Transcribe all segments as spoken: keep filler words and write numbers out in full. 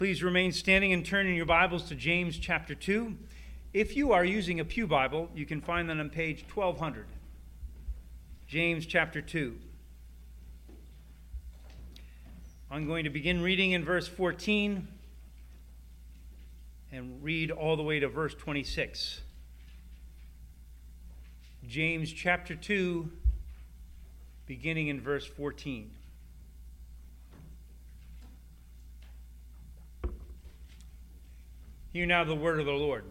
Please remain standing and turn in your Bibles to James chapter two. If you are using a pew Bible, you can find that on page twelve hundred. James chapter two. I'm going to begin reading in verse fourteen and read all the way to verse twenty-six. James chapter two, beginning in verse fourteen. Hear now the word of the Lord.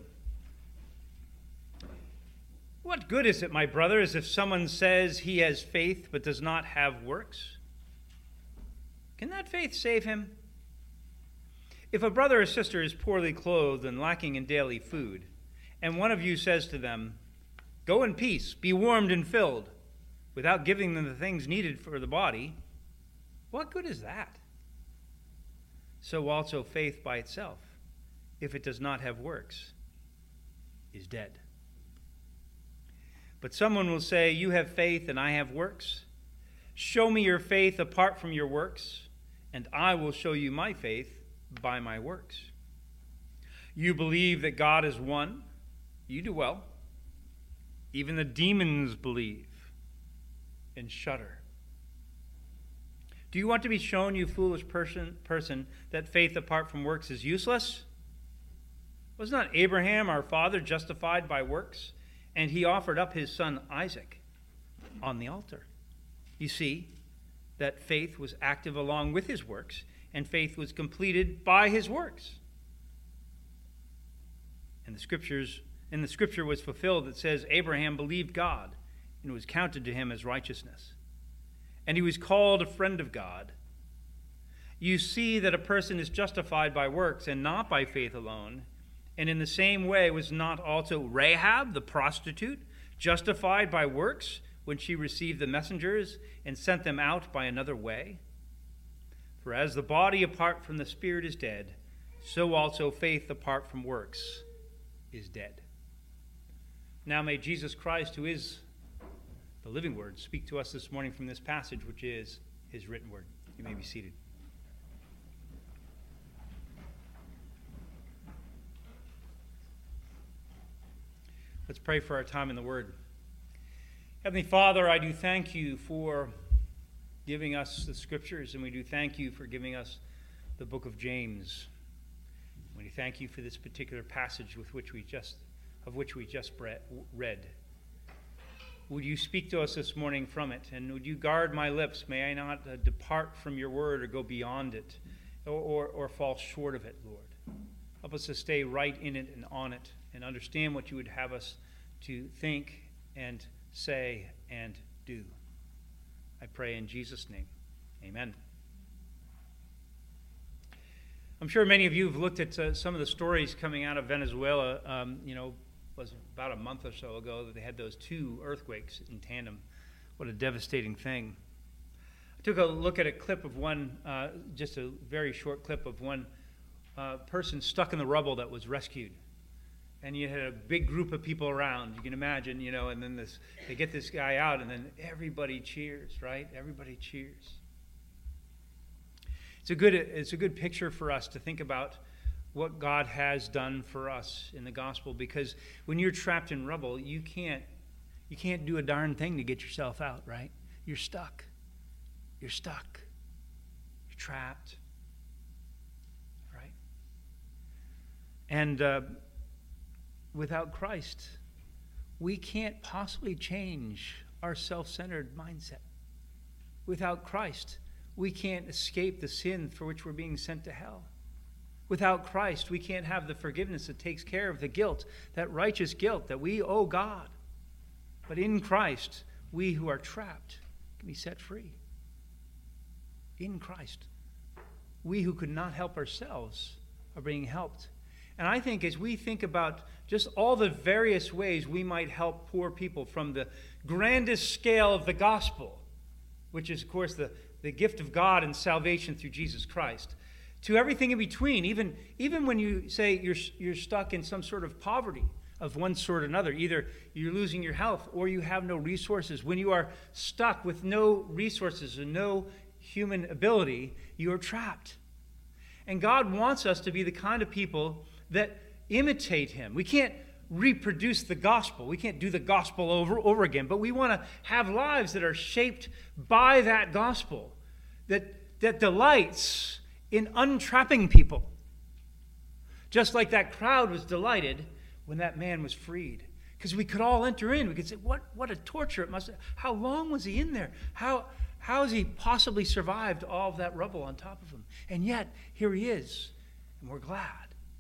What good is it, my brothers, if someone says he has faith but does not have works? Can that faith save him? If a brother or sister is poorly clothed and lacking in daily food, and one of you says to them, "Go in peace, be warmed and filled," without giving them the things needed for the body, what good is that? So also faith by itself, if it does not have works, is dead. But someone will say, "You have faith and I have works. Show me your faith apart from your works, and I will show you my faith by my works. You believe that God is one. You do well. Even the demons believe and shudder. Do you want to be shown, you foolish person, person, that faith apart from works is useless? Was not Abraham, our father, justified by works? And he offered up his son Isaac on the altar. You see that faith was active along with his works, and faith was completed by his works. And the scriptures, and the scripture was fulfilled that says, Abraham believed God, and it was counted to him as righteousness. And he was called a friend of God. You see that a person is justified by works and not by faith alone. And in the same way was not also Rahab, the prostitute, justified by works when she received the messengers and sent them out by another way? For as the body apart from the spirit is dead, so also faith apart from works is dead. Now may Jesus Christ, who is the living word, speak to us this morning from this passage, which is his written word. You may be seated. Let's pray for our time in the Word. Heavenly Father, I do thank you for giving us the Scriptures, and we do thank you for giving us the book of James. We do thank you for this particular passage with which we just, of which we just read. Would you speak to us this morning from it, and would you guard my lips? May I not uh, depart from your word or go beyond it, or, or, or fall short of it, Lord. Help us to stay right in it and on it, and understand what you would have us to think and say and do. I pray in Jesus' name. Amen. I'm sure many of you have looked at uh, some of the stories coming out of Venezuela. Um, you know, it was about a month or so ago that they had those two earthquakes in tandem. What a devastating thing. I took a look at a clip of one, uh, just a very short clip of one uh, person stuck in the rubble that was rescued. And you had a big group of people around, you can imagine, you know, and then this, they get this guy out, and then everybody cheers, right? Everybody cheers. It's a good, it's a good picture for us to think about what God has done for us in the gospel, because when you're trapped in rubble, you can't, you can't do a darn thing to get yourself out, right? You're stuck. You're stuck. You're trapped, right? And uh, without Christ, we can't possibly change our self-centered mindset. Without Christ, we can't escape the sin for which we're being sent to hell. Without Christ, we can't have the forgiveness that takes care of the guilt, that righteous guilt that we owe God. But in Christ, we who are trapped can be set free. In Christ, we who could not help ourselves are being helped. And I think as we think about just all the various ways we might help poor people, from the grandest scale of the gospel, which is, of course, the, the gift of God and salvation through Jesus Christ, to everything in between, even, even when you say you're, you're stuck in some sort of poverty of one sort or another, either you're losing your health or you have no resources. When you are stuck with no resources and no human ability, you are trapped. And God wants us to be the kind of people that imitate him. We can't reproduce the gospel. We can't do the gospel over over again, but we want to have lives that are shaped by that gospel, that, that delights in untrapping people. Just like that crowd was delighted when that man was freed. Because we could all enter in. We could say, what, what a torture it must have. How long was he in there? How, how has he possibly survived all of that rubble on top of him? And yet, here he is, and we're glad.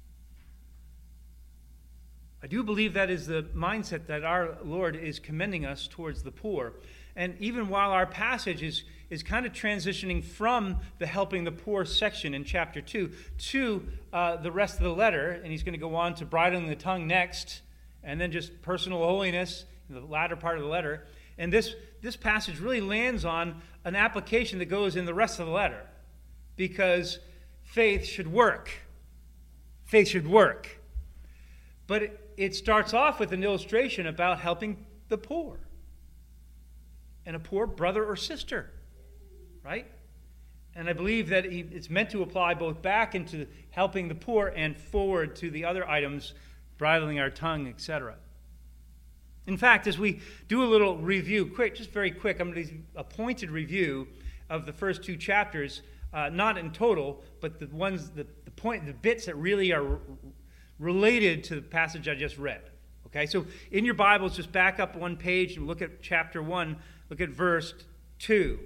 I do believe that is the mindset that our Lord is commending us towards the poor. And even while our passage is, is kind of transitioning from the helping the poor section in chapter two to uh, the rest of the letter, and he's going to go on to bridling the tongue next, and then just personal holiness in the latter part of the letter. And this, this passage really lands on an application that goes in the rest of the letter, because faith should work. Faith should work. But it, it starts off with an illustration about helping the poor. And a poor brother or sister, right? And I believe that it's meant to apply both back into helping the poor and forward to the other items, bridling our tongue, et cetera. In fact, as we do a little review, quick, just very quick, I'm going to do a pointed review of the first two chapters, uh, not in total, but the ones, the, the point, the bits that really are related to the passage I just read. Okay, so in your Bibles, just back up one page and look at chapter one. Look at verse two.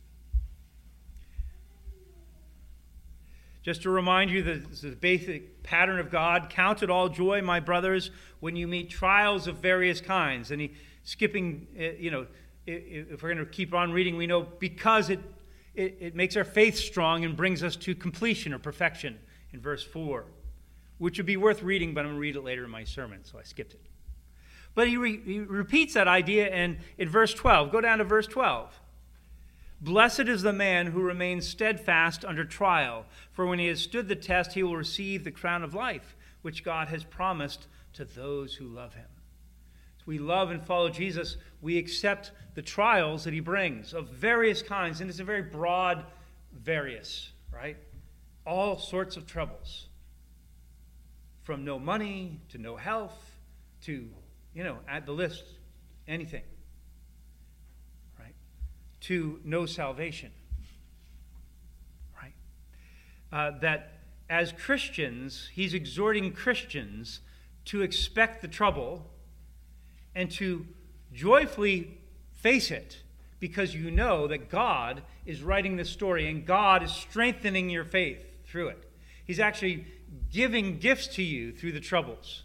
Just to remind you that this is the basic pattern of God. Count it all joy, my brothers, when you meet trials of various kinds. And he, skipping, you know, if we're going to keep on reading, we know because it, it, it makes our faith strong and brings us to completion or perfection in verse four, which would be worth reading, but I'm going to read it later in my sermon, so I skipped it. But he, re, he repeats that idea in, in verse twelve. Go down to verse twelve. Blessed is the man who remains steadfast under trial, for when he has stood the test, he will receive the crown of life, which God has promised to those who love him. As we love and follow Jesus, we accept the trials that he brings of various kinds, and it's a very broad various, right? All sorts of troubles. From no money to no health to, you know, add the list, anything, right? To no salvation, right? Uh, that as Christians, he's exhorting Christians to expect the trouble and to joyfully face it, because you know that God is writing this story and God is strengthening your faith through it. He's actually giving gifts to you through the troubles.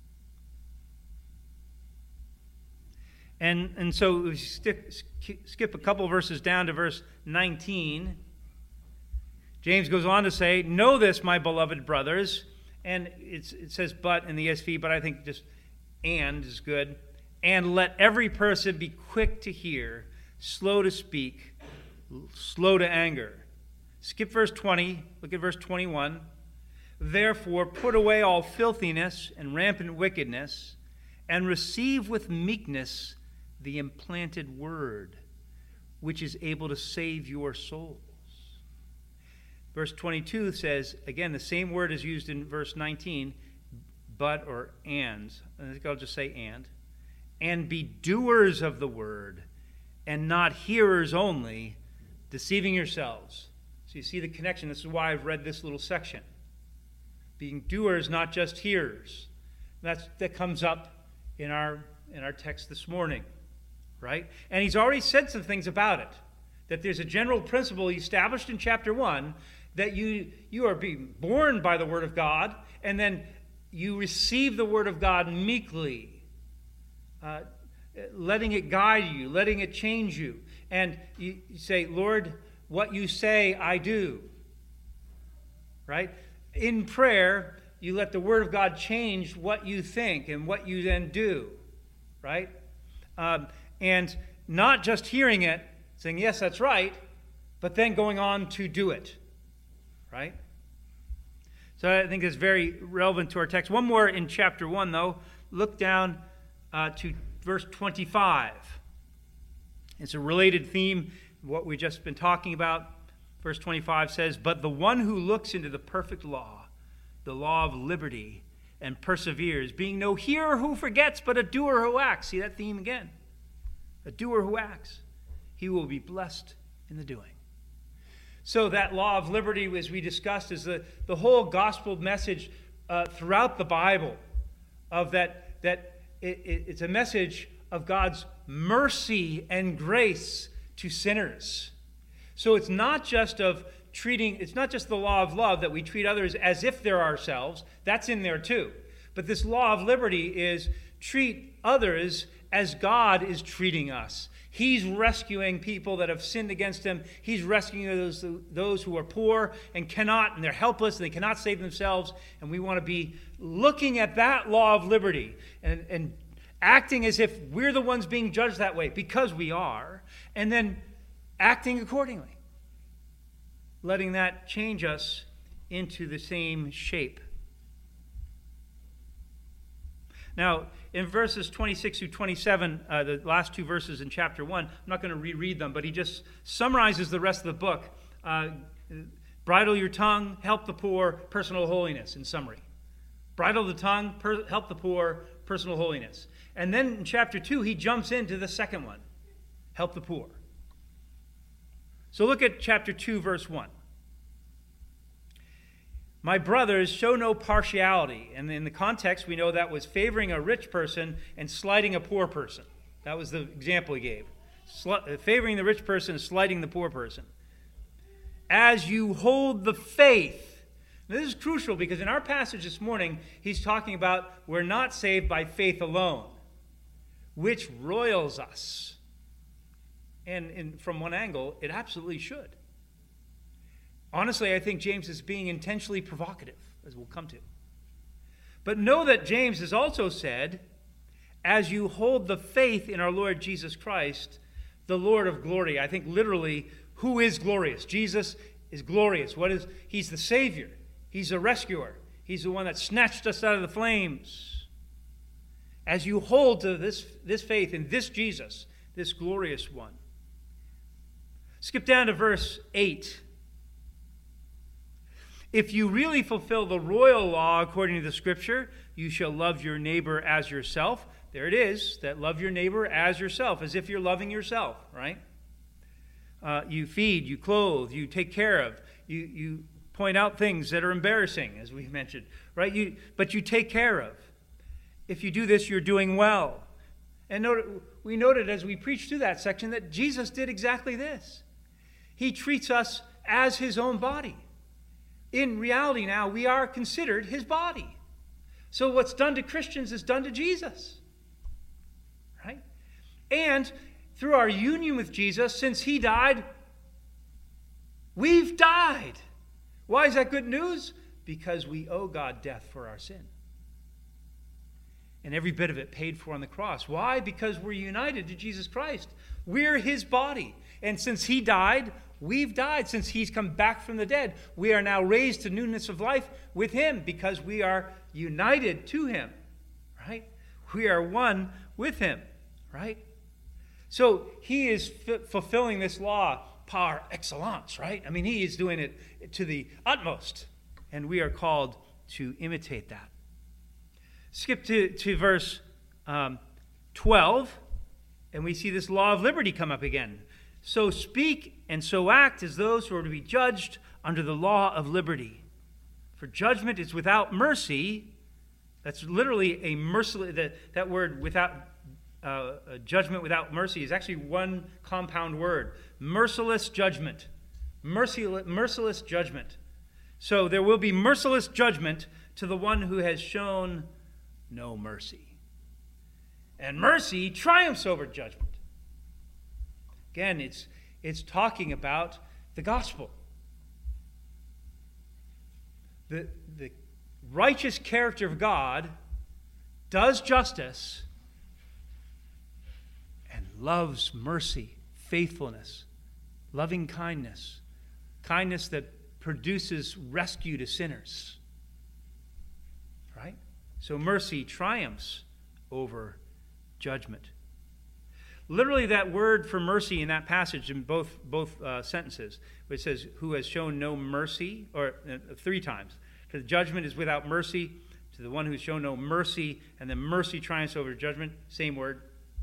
And, and so we stick, skip a couple verses down to verse nineteen. James goes on to say, know this, my beloved brothers. And it's, it says but in the E S V, but I think just and is good. And let every person be quick to hear, slow to speak, slow to anger. Skip verse twenty. Look at verse twenty-one. Therefore, put away all filthiness and rampant wickedness, and receive with meekness the implanted word, which is able to save your souls. Verse twenty-two says, again, the same word is used in verse nineteen, but or and. I think I'll just say and. And be doers of the word, and not hearers only, deceiving yourselves. So you see the connection. This is why I've read this little section. Being doers, not just hearers. That's, that comes up in our, in our text this morning, right? And he's already said some things about it. That there's a general principle established in chapter one, that you, you are being born by the word of God, and then you receive the word of God meekly, uh, letting it guide you, letting it change you. And you, you say, Lord, what you say, I do. Right? In prayer, you let the word of God change what you think and what you then do. Right? Um, and not just hearing it, saying, yes, that's right, but then going on to do it. Right? So I think it's very relevant to our text. One more in chapter one, though. Look down uh, to verse twenty-five. It's a related theme, what we've just been talking about. Verse twenty-five says, "But the one who looks into the perfect law, the law of liberty, and perseveres, being no hearer who forgets, but a doer who acts." See that theme again. A doer who acts. He will be blessed in the doing. So that law of liberty, as we discussed, is the, the whole gospel message uh, throughout the Bible of that, that it, it, it's a message of God's mercy and grace to sinners. So it's not just of treating, it's not just the law of love that we treat others as if they're ourselves. That's in there too. But this law of liberty is treat others as God is treating us. He's rescuing people that have sinned against him. He's rescuing those, those who are poor and cannot, and they're helpless, and they cannot save themselves. And we want to be looking at that law of liberty and, and acting as if we're the ones being judged that way, because we are, and then acting accordingly, letting that change us into the same shape. Now, in verses twenty-six through twenty-seven, uh, the last two verses in chapter one, I'm not going to reread them, but he just summarizes the rest of the book. Uh, bridle your tongue, help the poor, personal holiness, in summary. Bridle the tongue, per- help the poor, personal holiness. And then in chapter two, he jumps into the second one, help the poor. So look at chapter two, verse one. "My brothers, show no partiality." And in the context, we know that was favoring a rich person and slighting a poor person. That was the example he gave. Sl- favoring the rich person and slighting the poor person. "As you hold the faith." Now, this is crucial because in our passage this morning, he's talking about we're not saved by faith alone, which roils us. And in, from one angle, it absolutely should. Honestly, I think James is being intentionally provocative, as we'll come to. But know that James has also said, as you hold the faith in our Lord Jesus Christ, the Lord of glory. I think literally, who is glorious? Jesus is glorious. What is? He's the Savior. He's the rescuer. He's the one that snatched us out of the flames. As you hold to this, this faith in this Jesus, this glorious one. Skip down to verse eight. "If you really fulfill the royal law according to the Scripture, you shall love your neighbor as yourself." There it is, that love your neighbor as yourself, as if you're loving yourself, right? Uh, you feed, you clothe, you take care of, you, you point out things that are embarrassing, as we mentioned, right? You, but you take care of. If you do this, you're doing well. And note, we noted as we preached through that section that Jesus did exactly this. He treats us as his own body. In reality now, we are considered his body. So what's done to Christians is done to Jesus. Right? And through our union with Jesus, since he died, we've died. Why is that good news? Because we owe God death for our sin. And every bit of it paid for on the cross. Why? Because we're united to Jesus Christ. We're his body. And since he died, we've died. Since he's come back from the dead, we are now raised to newness of life with him because we are united to him, right? We are one with him, right? So he is f- fulfilling this law par excellence, right? I mean, he is doing it to the utmost, and we are called to imitate that. Skip to, to verse um, twelve, and we see this law of liberty come up again. "So speak and so act as those who are to be judged under the law of liberty. For judgment is without mercy." That's literally a merciless, that, that word without, uh, judgment without mercy is actually one compound word. Merciless judgment. Merciless, merciless judgment. So there will be merciless judgment to the one who has shown no mercy. And mercy triumphs over judgment. Again, it's, it's talking about the gospel. The, the righteous character of God does justice and loves mercy, faithfulness, loving kindness, kindness that produces rescue to sinners. Right? So mercy triumphs over judgment. Literally, that word for mercy in that passage in both both uh, sentences, which says, who has shown no mercy, or uh, three times. To the judgment is without mercy, to the one who's shown no mercy, and then mercy triumphs over judgment, same word.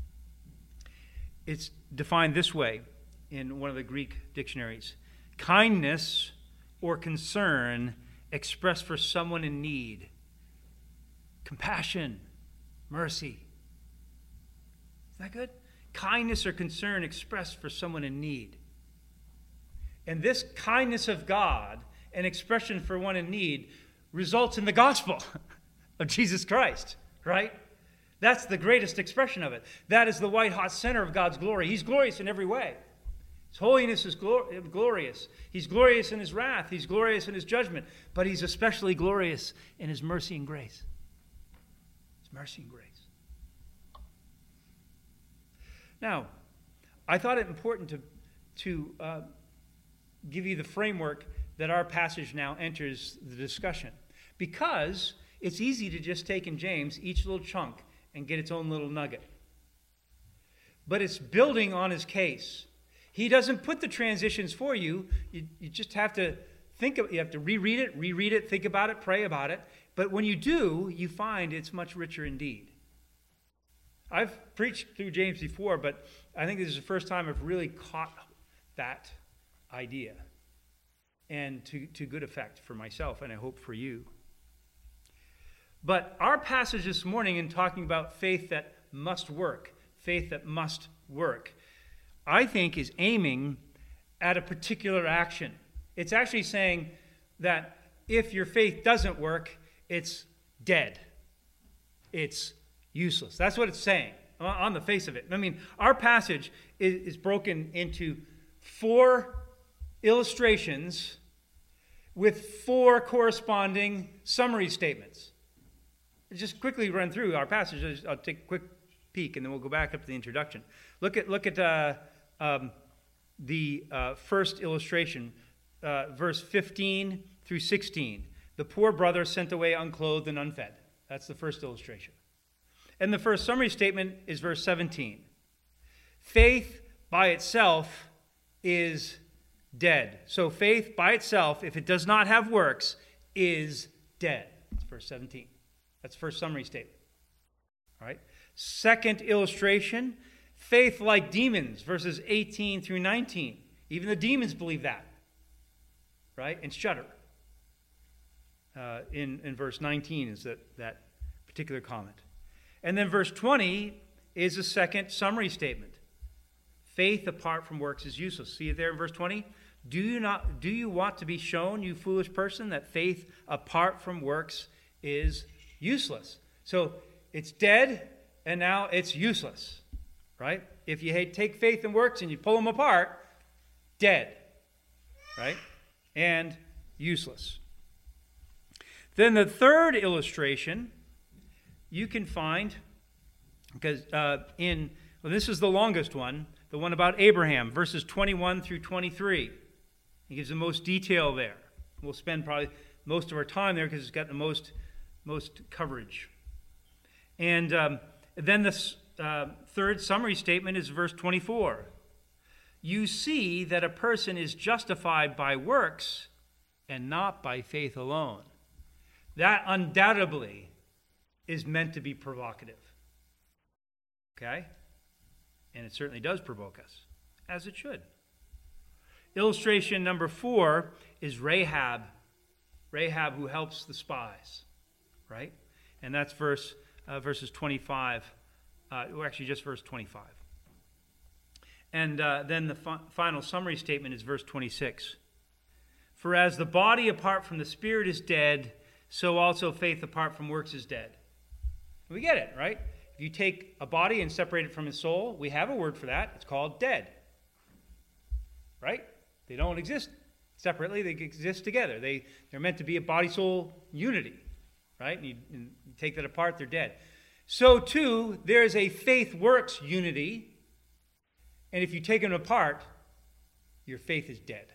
It's defined this way in one of the Greek dictionaries. Kindness or concern expressed for someone in need. Compassion, mercy. Is that good? Kindness or concern expressed for someone in need. And this kindness of God, an expression for one in need, results in the gospel of Jesus Christ, right? That's the greatest expression of it. That is the white-hot center of God's glory. He's glorious in every way. His holiness is glor- glorious. He's glorious in his wrath. He's glorious in his judgment. But he's especially glorious in his mercy and grace. His mercy and grace. Now, I thought it important to, to uh, give you the framework that our passage now enters the discussion. Because it's easy to just take in James each little chunk and get its own little nugget. But it's building on his case. He doesn't put the transitions for you. You, you just have to think of, you have to reread it, reread it, think about it, pray about it. But when you do, you find it's much richer indeed. I've preached through James before, but I think this is the first time I've really caught that idea. And to, to good effect for myself, and I hope for you. But our passage this morning in talking about faith that must work, faith that must work, I think is aiming at a particular action. It's actually saying that if your faith doesn't work, it's dead. It's useless. That's what it's saying on the face of it. I mean, our passage is, is broken into four illustrations with four corresponding summary statements. Just quickly run through our passage. I'll take a quick peek, and then we'll go back up to the introduction. Look at look at uh, um, the uh, first illustration, uh, verse fifteen through sixteen. The poor brother sent away unclothed and unfed. That's the first illustration. And the first summary statement is verse seventeen. Faith by itself is dead. So faith by itself, if it does not have works, is dead. That's verse seventeen. That's the first summary statement. All right. Second illustration, faith like demons, verses eighteen through nineteen. Even the demons believe that. Right? And shudder. Uh, in, in verse nineteen is that, that particular comment. And then verse twenty is a second summary statement. Faith apart from works is useless. See it there in verse twenty? Do you not do you want to be shown, you foolish person, that faith apart from works is useless? So it's dead and now it's useless. Right? If you take faith and works and you pull them apart, dead. Right? And useless. Then the third illustration you can find, because uh, in, well, this is the longest one, the one about Abraham, verses twenty-one through twenty-three. He gives the most detail there. We'll spend probably most of our time there because it's got the most, most coverage. And um, then the uh, third summary statement is verse twenty-four. You see that a person is justified by works and not by faith alone. That undoubtedly is meant to be provocative. Okay? And it certainly does provoke us, as it should. Illustration number four is Rahab. Rahab who helps the spies, right? And that's verse uh, verses twenty-five, uh, or actually just verse twenty-five. And uh, then the fi- final summary statement is verse twenty-six. For as the body apart from the spirit is dead, so also faith apart from works is dead. We get it, right? If you take a body and separate it from its soul, we have a word for that. It's called dead. Right? They don't exist separately. They exist together. They, they're meant to be a body-soul unity. Right? And you, and you take that apart, they're dead. So, too, there is a faith-works unity. And if you take them apart, your faith is dead.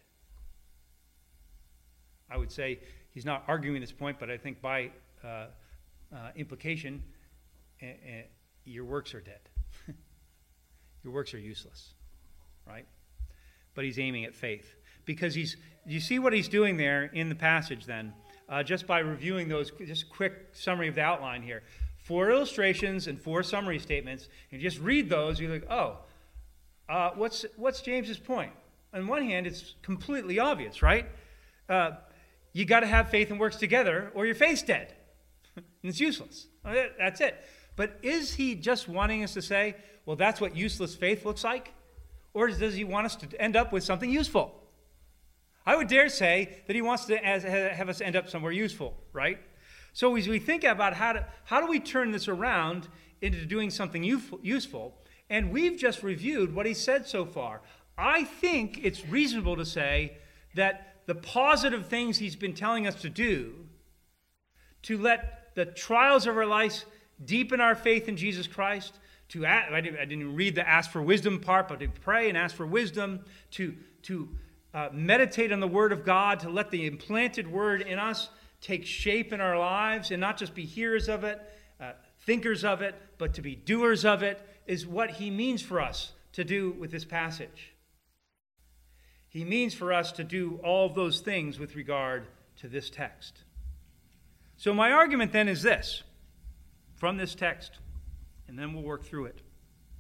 I would say he's not arguing this point, but I think by uh, uh, implication, uh, uh, your works are dead. your works are useless, right? But he's aiming at faith. Because he's, you see what he's doing there in the passage then, uh, just by reviewing those, just a quick summary of the outline here. Four illustrations and four summary statements. And you just read those, you're like, oh, uh, what's, what's James's point? On one hand, it's completely obvious, right? Uh, you got to have faith and works together, or your faith's dead. And it's useless. That's it. But is he just wanting us to say, well, that's what useless faith looks like? Or does he want us to end up with something useful? I would dare say that he wants to have us end up somewhere useful, right? So as we think about how to, how do we turn this around into doing something useful, and we've just reviewed what he said so far. I think it's reasonable to say that the positive things he's been telling us to do, to let the trials of our life deepen our faith in Jesus Christ, to I didn't, I didn't read the ask for wisdom part, but to pray and ask for wisdom, to, to uh, meditate on the Word of God, to let the implanted Word in us take shape in our lives and not just be hearers of it, uh, thinkers of it, but to be doers of it, is what he means for us to do with this passage. He means for us to do all of those things with regard to this text. So my argument then is this, from this text, and then we'll work through it.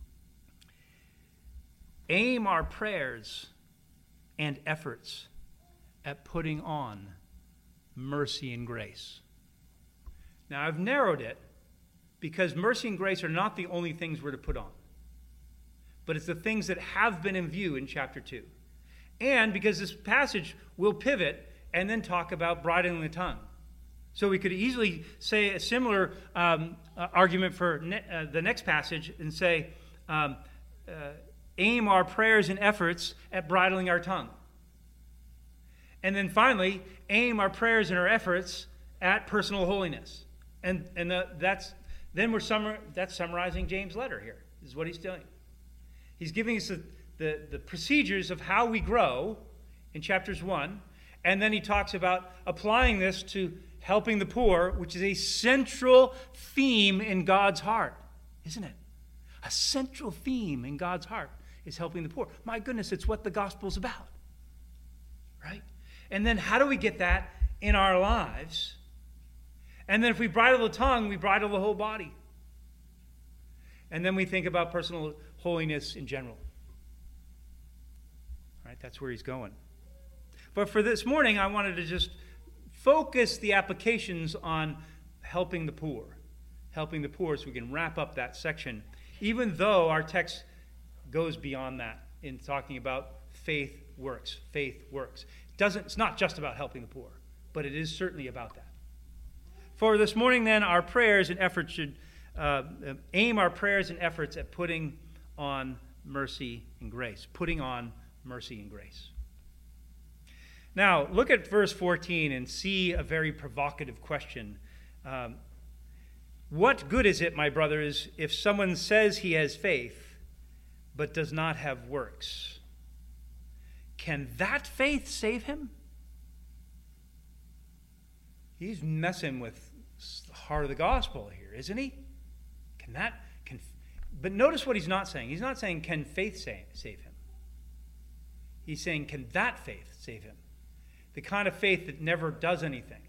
Aim our prayers and efforts at putting on mercy and grace. Now, I've narrowed it because mercy and grace are not the only things we're to put on, but it's the things that have been in view in chapter two. And because this passage will pivot and then talk about bridling the tongue. So we could easily say a similar um, uh, argument for ne- uh, the next passage and say, um, uh, aim our prayers and efforts at bridling our tongue. And then finally, aim our prayers and our efforts at personal holiness. And and uh, that's then we're summar, that's summarizing James' letter here. This is what he's doing. He's giving us the, the, the procedures of how we grow in chapters one. And then he talks about applying this to helping the poor, which is a central theme in God's heart, isn't it? A central theme in God's heart is helping the poor. My goodness, it's what the gospel's about, right? And then how do we get that in our lives? And then if we bridle the tongue, we bridle the whole body. And then we think about personal holiness in general. Right? That's where he's going. But for this morning, I wanted to just focus the applications on helping the poor. Helping the poor so we can wrap up that section, even though our text goes beyond that in talking about faith works. Faith works. It doesn't, it's not just about helping the poor, but it is certainly about that. For this morning, then, our prayers and efforts should uh, aim our prayers and efforts at putting on mercy and grace. Putting on mercy and grace. Now, look at verse fourteen and see a very provocative question. Um, what good is it, my brothers, if someone says he has faith but does not have works? Can that faith save him? He's messing with the heart of the gospel here, isn't he? Can that, can, but notice what he's not saying. He's not saying, can faith save, save him? He's saying, can that faith save him? The kind of faith that never does anything.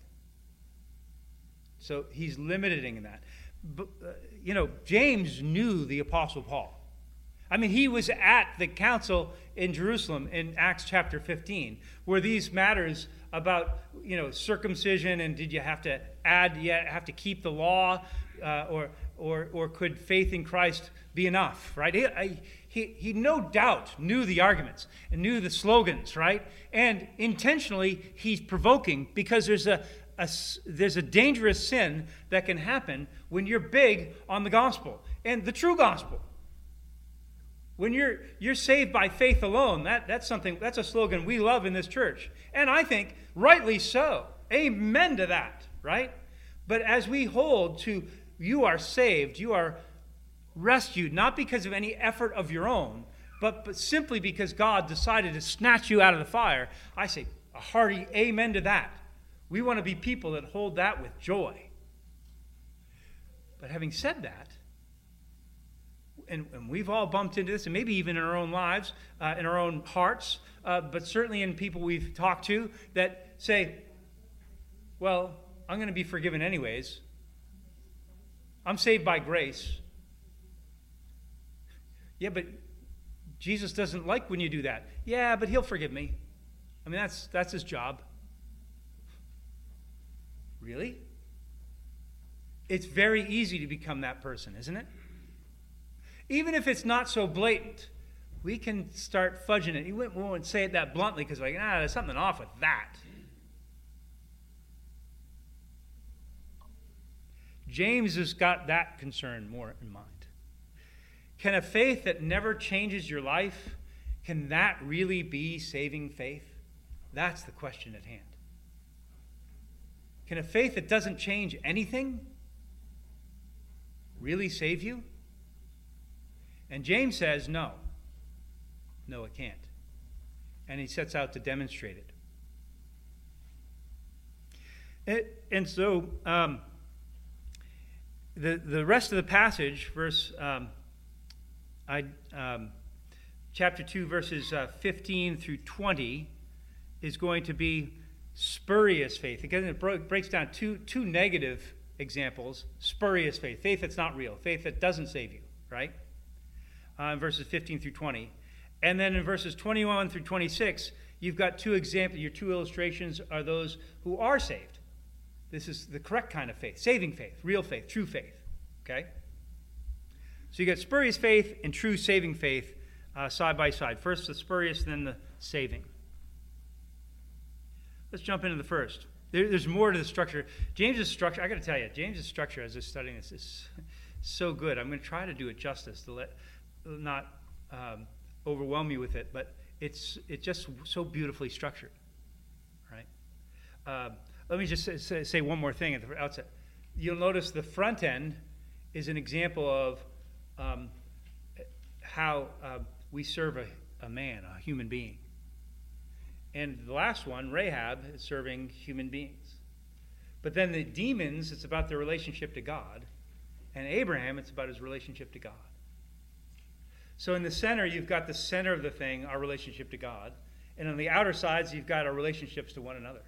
So he's limiting in that. But, uh, you know, James knew the Apostle Paul. I mean, he was at the council in Jerusalem in Acts chapter fifteen, where these matters about, you know, circumcision and did you have to add, you have to keep the law, uh, or or or could faith in Christ be enough, right? He, I, he, he no doubt knew the arguments and knew the slogans, right? And intentionally, he's provoking because there's a, a, there's a dangerous sin that can happen when you're big on the gospel and the true gospel. When you're you're saved by faith alone, that, that's something, that's a slogan we love in this church. And I think rightly so. Amen to that, right? But as we hold to you are saved, you are rescued, not because of any effort of your own, but, but simply because God decided to snatch you out of the fire, I say a hearty amen to that. We want to be people that hold that with joy. But having said that, and, and we've all bumped into this, and maybe even in our own lives, uh, in our own hearts, uh, but certainly in people we've talked to that say, well, I'm going to be forgiven anyways. I'm saved by grace. Yeah, but Jesus doesn't like when you do that. Yeah, but he'll forgive me. I mean, that's that's his job. Really? It's very easy to become that person, isn't it? Even if it's not so blatant, we can start fudging it. We won't say it that bluntly because, like, ah, there's something off with that. James has got that concern more in mind. Can a faith that never changes your life, can that really be saving faith? That's the question at hand. Can a faith that doesn't change anything really save you? And James says no. No, it can't. And he sets out to demonstrate it. it and so um, the, the rest of the passage, verse... Um, I, um, chapter two, verses uh, fifteen through twenty, is going to be spurious faith. Again, it bro- breaks down two, two negative examples. Spurious faith, faith that's not real, faith that doesn't save you, right? Uh, in verses fifteen through twenty. And then in verses twenty-one through twenty-six, you've got two examples. Your two illustrations are those who are saved. This is the correct kind of faith, saving faith, real faith, true faith, okay? So you got spurious faith and true saving faith uh, side by side. First the spurious, then the saving. Let's jump into the first. There, there's more to the structure. James's structure, I got to tell you, James's structure as I'm studying this is so good. I'm going to try to do it justice to let not um, overwhelm you with it, but it's it's just so beautifully structured, right? Uh, let me just say, say one more thing at the outset. You'll notice the front end is an example of Um, how uh, we serve a, a man, a human being. And the last one, Rahab, is serving human beings. But then the demons, it's about their relationship to God. And Abraham, it's about his relationship to God. So in the center, you've got the center of the thing, our relationship to God. And on the outer sides, you've got our relationships to one another.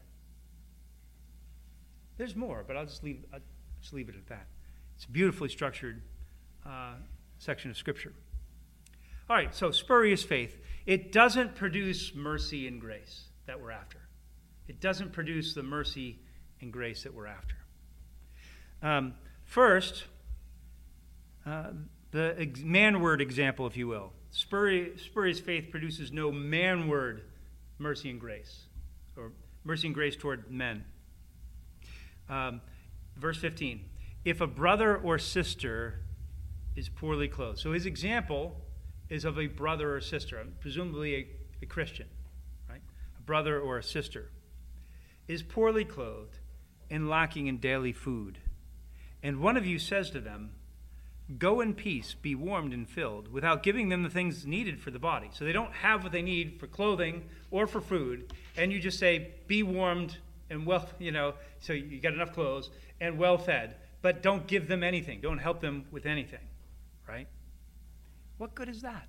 There's more, but I'll just leave, I'll just leave it at that. It's beautifully structured Uh, section of Scripture. All right, so spurious faith. It doesn't produce mercy and grace that we're after. It doesn't produce the mercy and grace that we're after. Um, first, uh, the ex- man-word example, if you will. Spurious, spurious faith produces no man-word mercy and grace, or mercy and grace toward men. Um, verse fifteen. If a brother or sister is poorly clothed. So his example is of a brother or sister, presumably a, a Christian, right? A brother or a sister is poorly clothed and lacking in daily food. And one of you says to them, go in peace, be warmed and filled, without giving them the things needed for the body. So they don't have what they need for clothing or for food. And you just say, be warmed and well, you know, so you got enough clothes and well fed, but don't give them anything. Don't help them with anything. Right? What good is that?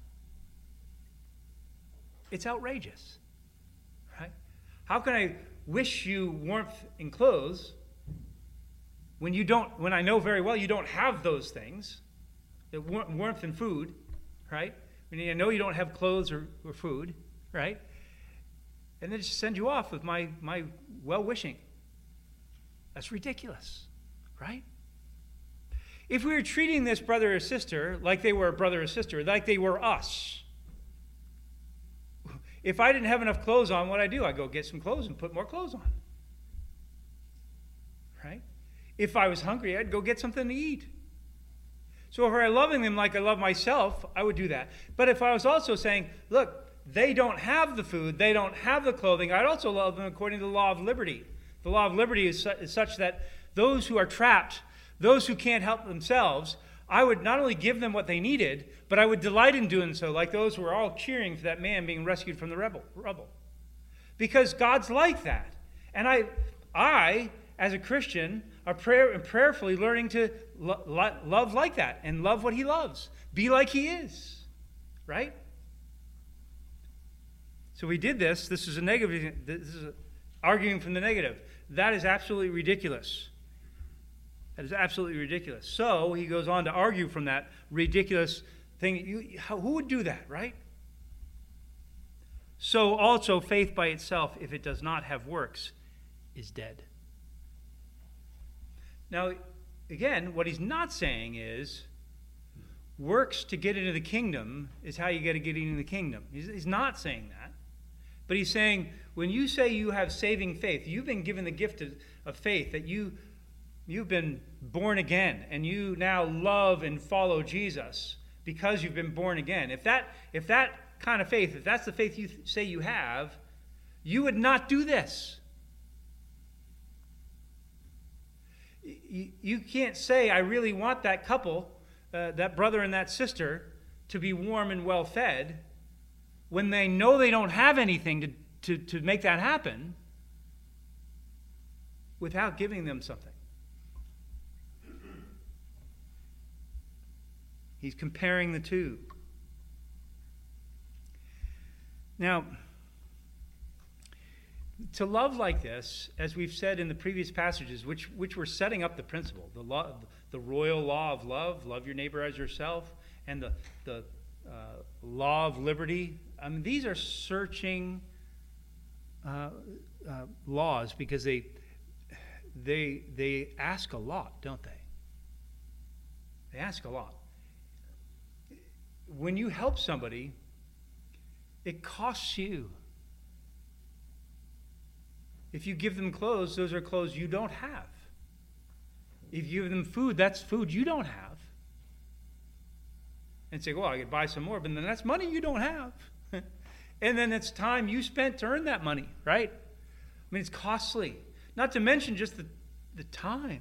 It's outrageous. Right? How can I wish you warmth and clothes when you don't, when I know very well you don't have those things, the warmth and food, right? When I know you don't have clothes or, or food, right? And then just send you off with my, my well-wishing. That's ridiculous, right? If we were treating this brother or sister like they were a brother or sister, like they were us, if I didn't have enough clothes on, what I do? I go get some clothes and put more clothes on. Right? If I was hungry, I'd go get something to eat. So if I were loving them like I love myself, I would do that. But if I was also saying, look, they don't have the food, they don't have the clothing, I'd also love them according to the law of liberty. The law of liberty is, su- is such that those who are trapped, those who can't help themselves, I would not only give them what they needed, but I would delight in doing so, like those who were all cheering for that man being rescued from the rebel, rubble. Because God's like that. And I, I, as a Christian, are prayer and prayerfully learning to lo- lo- love like that and love what he loves. Be like he is. Right? So we did this. This is a negative. This is a, arguing from the negative. That is absolutely ridiculous. That is absolutely ridiculous. So he goes on to argue from that ridiculous thing. You, how, who would do that, right? So also faith by itself, if it does not have works, is dead. Now, again, what he's not saying is works to get into the kingdom is how you get to get into the kingdom. He's, he's not saying that. But he's saying when you say you have saving faith, you've been given the gift of, of faith, that you, you've been born again, and you now love and follow Jesus because you've been born again. If that, if that kind of faith, if that's the faith you th- say you have, you would not do this. You, you can't say, I really want that couple, uh, that brother and that sister, to be warm and well fed, when they know they don't have anything to, to, to make that happen, without giving them something. He's comparing the two. Now, to love like this, as we've said in the previous passages, which, which were setting up the principle, the, law, the royal law of love, love your neighbor as yourself, and the, the uh, law of liberty, I mean, these are searching uh, uh, laws because they, they, they ask a lot, don't they? They ask a lot. When you help somebody, it costs you. If you give them clothes, those are clothes you don't have. If you give them food, that's food you don't have. And say, well, I could buy some more, but then that's money you don't have. And then it's time you spent to earn that money, right? I mean, it's costly. Not to mention just the, the time.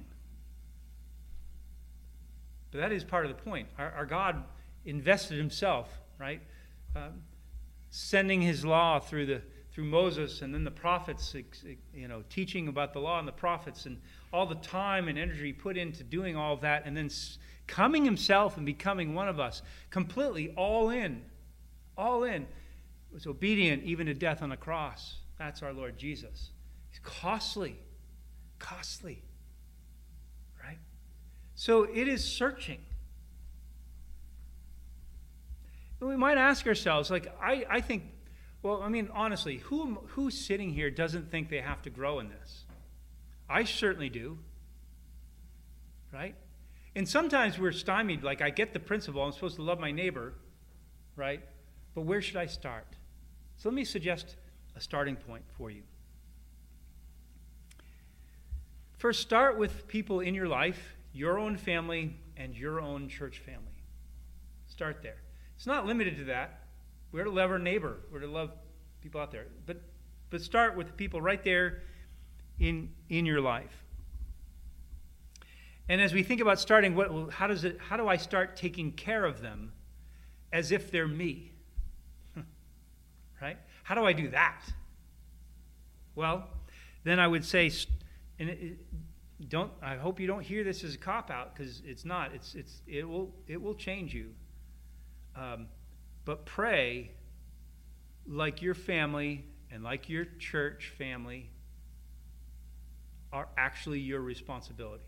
But that is part of the point. Our, our God invested himself, right? Um, sending his law through the through Moses and then the prophets, you know, teaching about the law and the prophets and all the time and energy put into doing all of that, and then coming himself and becoming one of us, completely all in, all in, was obedient even to death on the cross. That's our Lord Jesus. He's costly, costly, right? So it is searching. And we might ask ourselves, like, I, I think, well, I mean, honestly, who who's sitting here doesn't think they have to grow in this? I certainly do, right? And sometimes we're stymied, like, I get the principle, I'm supposed to love my neighbor, right? But where should I start? So let me suggest a starting point for you. First, start with people in your life, your own family, and your own church family. Start there. It's not limited to that. We're to love our neighbor. We're to love people out there. But but start with the people right there in in your life. And as we think about starting, what how does it how do I start taking care of them as if they're me? Right? How do I do that? Well, then I would say, and it, it, don't I hope you don't hear this as a cop-out, because it's not. It's it's it will it will change you. Um, But pray like your family and like your church family are actually your responsibility.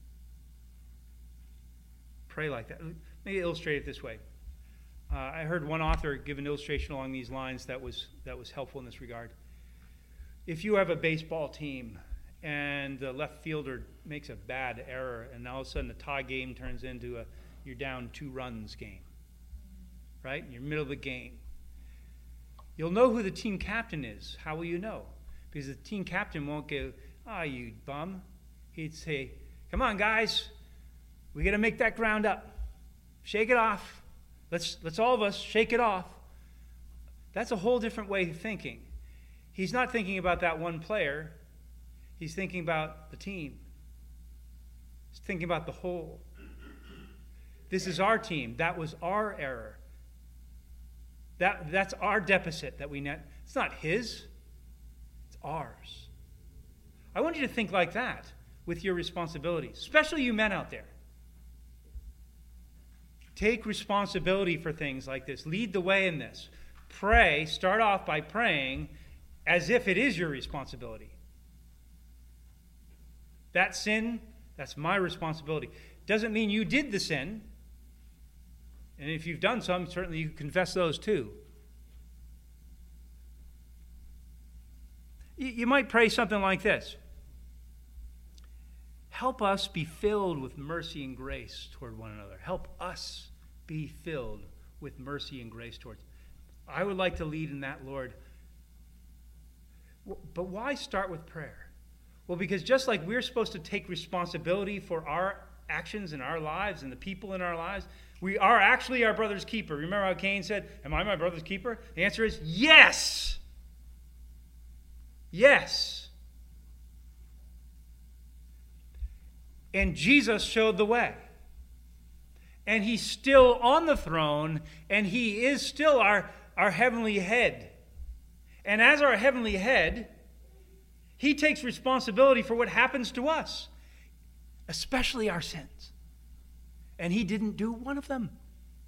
Pray like that. Let me illustrate it this way. Uh, I heard one author give an illustration along these lines that was that was helpful in this regard. If you have a baseball team and the left fielder makes a bad error, and all of a sudden the tie game turns into a you're down two runs game. Right? In the middle of the game. You'll know who the team captain is. How will you know? Because the team captain won't go, ah, oh, you bum. He'd say, come on, guys. We got to make that ground up. Shake it off. Let's, let's all of us shake it off. That's a whole different way of thinking. He's not thinking about that one player. He's thinking about the team. He's thinking about the whole. This is our team. That was our error. That, that's our deficit that we net. It's not his. It's ours. I want you to think like that. with your responsibilities, especially you men out there. Take responsibility for things like this. Lead the way in this. Pray, start off by praying as if it is your responsibility. That sin, that's my responsibility. Doesn't mean you did the sin. And if you've done some, certainly you confess those too. You might pray something like this. Help us be filled with mercy and grace toward one another. Help us be filled with mercy and grace towards. I would like to lead in that, Lord. But why start with prayer? Well, because just like we're supposed to take responsibility for our actions in our lives and the people in our lives, we are actually our brother's keeper. Remember how Cain said, am I my brother's keeper? The answer is yes. Yes. And Jesus showed the way. And he's still on the throne, and he is still our, our heavenly head. And as our heavenly head, he takes responsibility for what happens to us, especially our sins. And he didn't do one of them.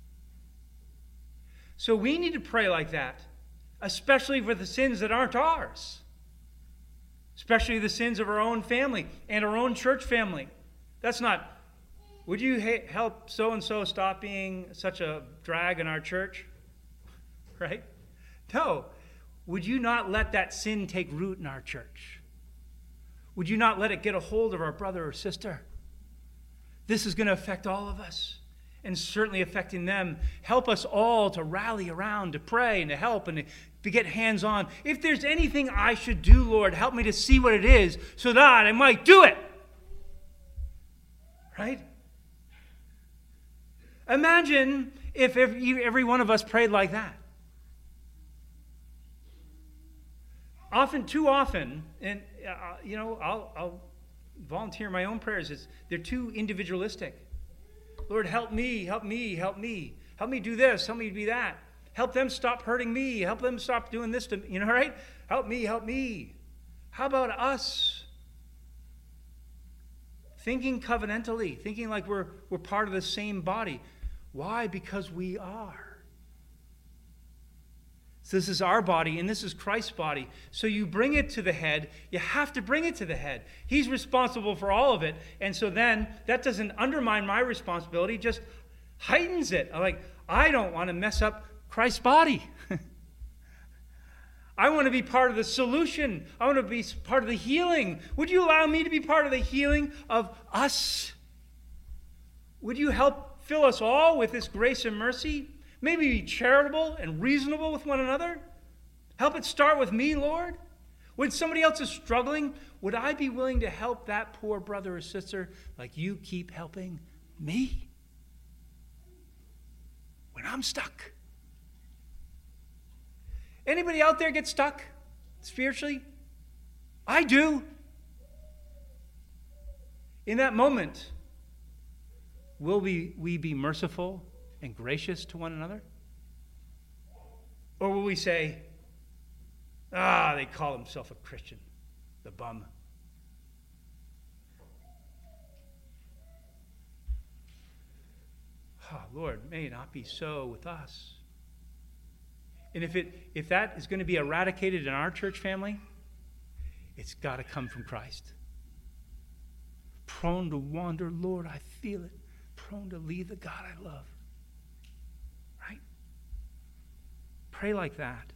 So we need to pray like that, especially for the sins that aren't ours, especially the sins of our own family and our own church family. That's not, would you ha- help so-and-so stop being such a drag in our church? Right? No. Would you not let that sin take root in our church? Would you not let it get a hold of our brother or sister? This is going to affect all of us, and certainly affecting them. Help us all to rally around, to pray and to help and to, to get hands-on. If there's anything I should do, Lord, help me to see what it is so that I might do it. Right? Imagine if every, every one of us prayed like that. Often, too often, and uh, you know, I'll, I'll volunteer my own prayers. It's, they're too individualistic. Lord, help me, help me, help me. Help me do this, help me be that. Help them stop hurting me. Help them stop doing this to me. You know, right? Help me, help me. How about us? Thinking covenantally, thinking like we're, we're part of the same body. Why? Because we are. So this is our body, and this is Christ's body. So you bring it to the head. You have to bring it to the head. He's responsible for all of it. And so then that doesn't undermine my responsibility, just heightens it. I'm like, I don't want to mess up Christ's body. I want to be part of the solution. I want to be part of the healing. Would you allow me to be part of the healing of us? Would you help fill us all with this grace and mercy? Maybe be charitable and reasonable with one another. Help it start with me, Lord. When somebody else is struggling, would I be willing to help that poor brother or sister like you keep helping me? When I'm stuck. Anybody out there get stuck spiritually? I do. In that moment, will we, we be merciful and gracious to one another? Or will we say, ah, they call themselves a Christian, the bum. Oh, Lord, may it not be so with us. And if it if that is going to be eradicated in our church family, it's got to come from Christ. Prone to wander, Lord, I feel it. Prone to leave the God I love. Right? Pray like that.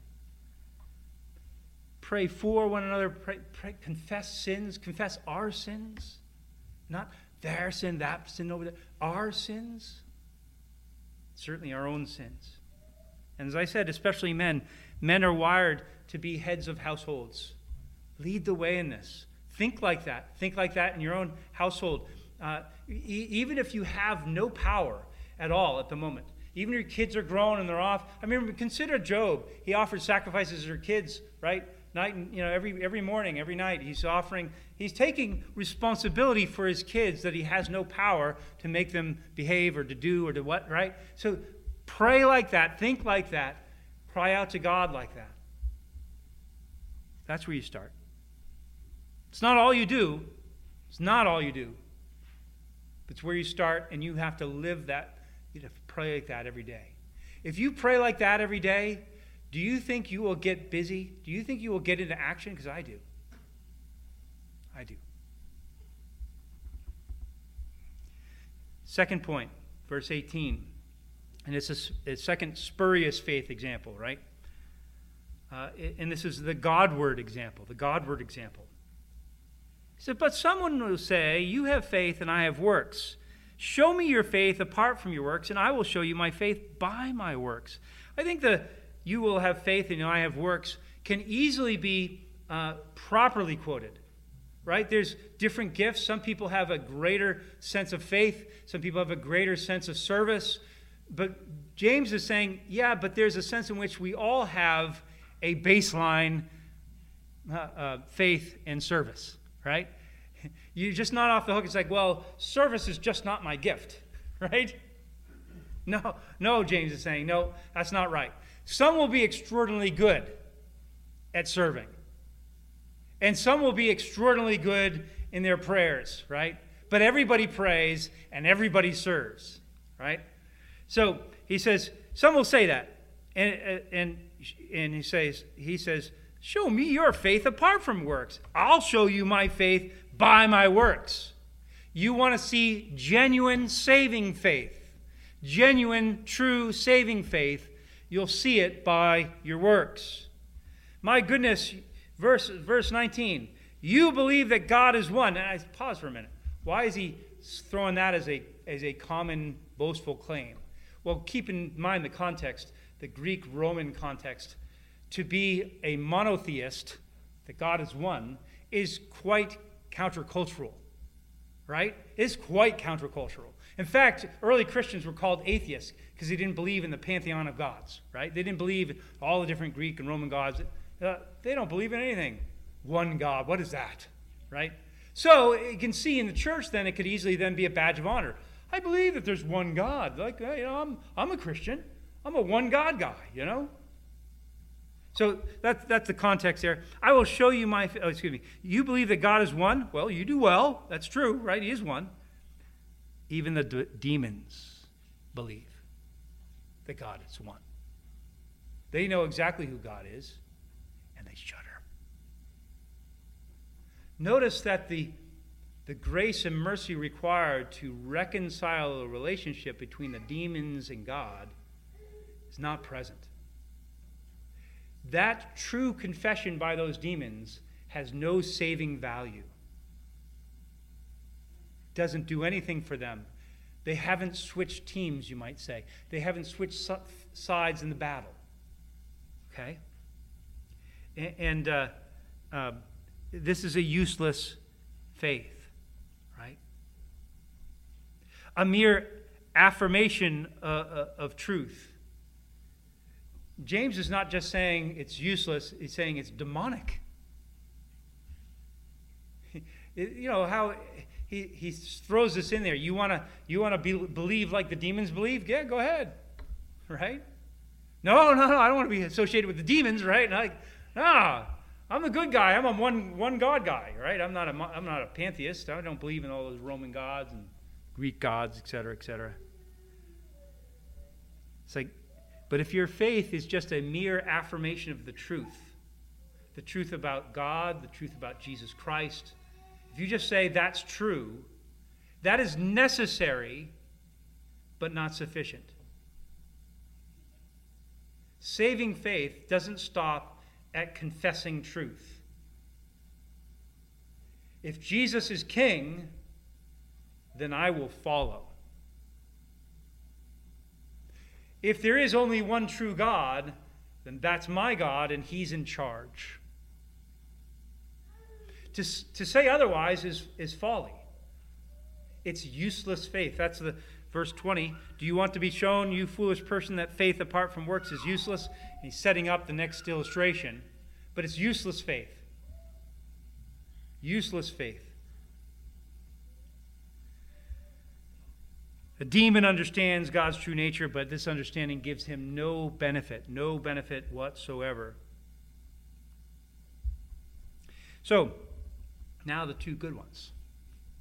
Pray for one another. Pray, pray, confess sins. Confess our sins. Not their sin, that sin over there. Our sins. Certainly our own sins. And as I said, especially men, men are wired to be heads of households. Lead the way in this. Think like that. Think like that in your own household. Uh, e- even if you have no power at all at the moment, even if your kids are grown and they're off. I mean, consider Job. He offered sacrifices for kids, right? Night, and, you know, every every morning, every night, he's offering. He's taking responsibility for his kids that he has no power to make them behave or to do or to what, right? So. Pray like that. Think like that. Cry out to God like that. That's where you start. It's not all you do. It's not all you do. It's where you start, and you have to live that. You have to pray like that every day. If you pray like that every day, do you think you will get busy? Do you think you will get into action? Because I do. I do. Second point, verse eighteen. And it's a, a second spurious faith example, right? Uh, and this is the Godward example, the Godward example. He said, but someone will say, you have faith and I have works. Show me your faith apart from your works, and I will show you my faith by my works. I think the you will have faith and I have works can easily be uh, properly quoted, right? There's different gifts. Some people have a greater sense of faith. Some people have a greater sense of service. But James is saying, yeah, but there's a sense in which we all have a baseline uh, uh, faith and service, right? You're just not off the hook. It's like, well, service is just not my gift, right? No, no, James is saying, no, that's not right. Some will be extraordinarily good at serving. And some will be extraordinarily good in their prayers, right? But everybody prays and everybody serves, right? So he says, some will say that. And, and, and he says, he says, show me your faith apart from works. I'll show you my faith by my works. You want to see genuine saving faith, genuine, true saving faith, you'll see it by your works. My goodness, verse, verse nineteen, you believe that God is one. And I pause for a minute. Why is he throwing that as a, as a common boastful claim? Well, keep in mind the context, the Greek-Roman context. To be a monotheist, that God is one, is quite countercultural, right? It's quite countercultural. In fact, early Christians were called atheists because they didn't believe in the pantheon of gods, right? They didn't believe in all the different Greek and Roman gods. Uh, they don't believe in anything. One God, what is that, right? So you can see in the church then it could easily then be a badge of honor. I believe that there's one God. Like, you know, I'm, I'm a Christian. I'm a one God guy, you know? So that's, that's the context there. I will show you my, oh, excuse me. You believe that God is one? Well, you do well. That's true, right? He is one. Even the d- demons believe that God is one. They know exactly who God is, and they shudder. Notice that the, the grace and mercy required to reconcile the relationship between the demons and God is not present. That true confession by those demons has no saving value. Doesn't do anything for them. They haven't switched teams, you might say. They haven't switched sides in the battle. Okay? And uh, uh, this is a useless faith, right? A mere affirmation uh, uh, of truth. James is not just saying it's useless, he's saying it's demonic. You know how he, he throws this in there. You want to you want to be, believe like the demons believe? Yeah, go ahead. Right? No, no, no, I don't want to be associated with the demons, right? Like, no, I'm the good guy. I'm a one one God guy, right? I'm not a I'm not a pantheist. I don't believe in all those Roman gods and Greek gods, et cetera, et cetera. It's like, but if your faith is just a mere affirmation of the truth, the truth about God, the truth about Jesus Christ, if you just say that's true, that is necessary, but not sufficient. Saving faith doesn't stop at confessing truth. If Jesus is king, then I will follow. If there is only one true God, then that's my God and he's in charge. To, to say otherwise is, is folly. It's useless faith. That's the verse twenty. Do you want to be shown, you foolish person, that faith apart from works is useless? And he's setting up the next illustration. But it's useless faith. Useless faith. A demon understands God's true nature, but this understanding gives him no benefit, no benefit whatsoever. So, now the two good ones.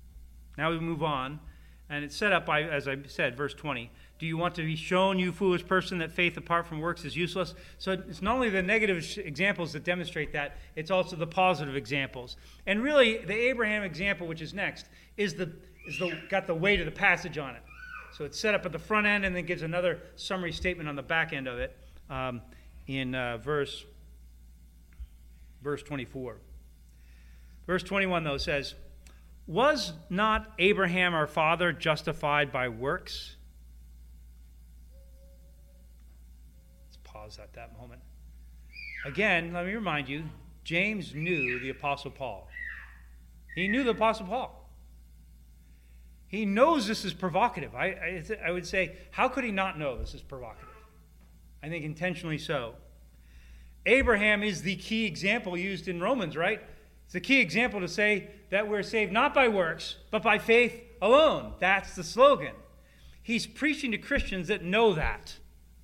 Now we move on, and it's set up by, as I said, verse twenty. Do you want to be shown, you foolish person, that faith apart from works is useless? So it's not only the negative examples that demonstrate that, it's also the positive examples. And really, the Abraham example, which is next, is the is the got the weight of the passage on it. So it's set up at the front end and then gives another summary statement on the back end of it um, in uh, verse, verse twenty-four. Verse twenty-one, though, says, was not Abraham our father justified by works? Let's pause at that moment. Again, let me remind you, James knew the Apostle Paul. He knew the Apostle Paul. He knows this is provocative. I, I, I would say, how could he not know this is provocative? I think intentionally so. Abraham is the key example used in Romans, right? It's the key example to say that we're saved not by works, but by faith alone. That's the slogan. He's preaching to Christians that know that.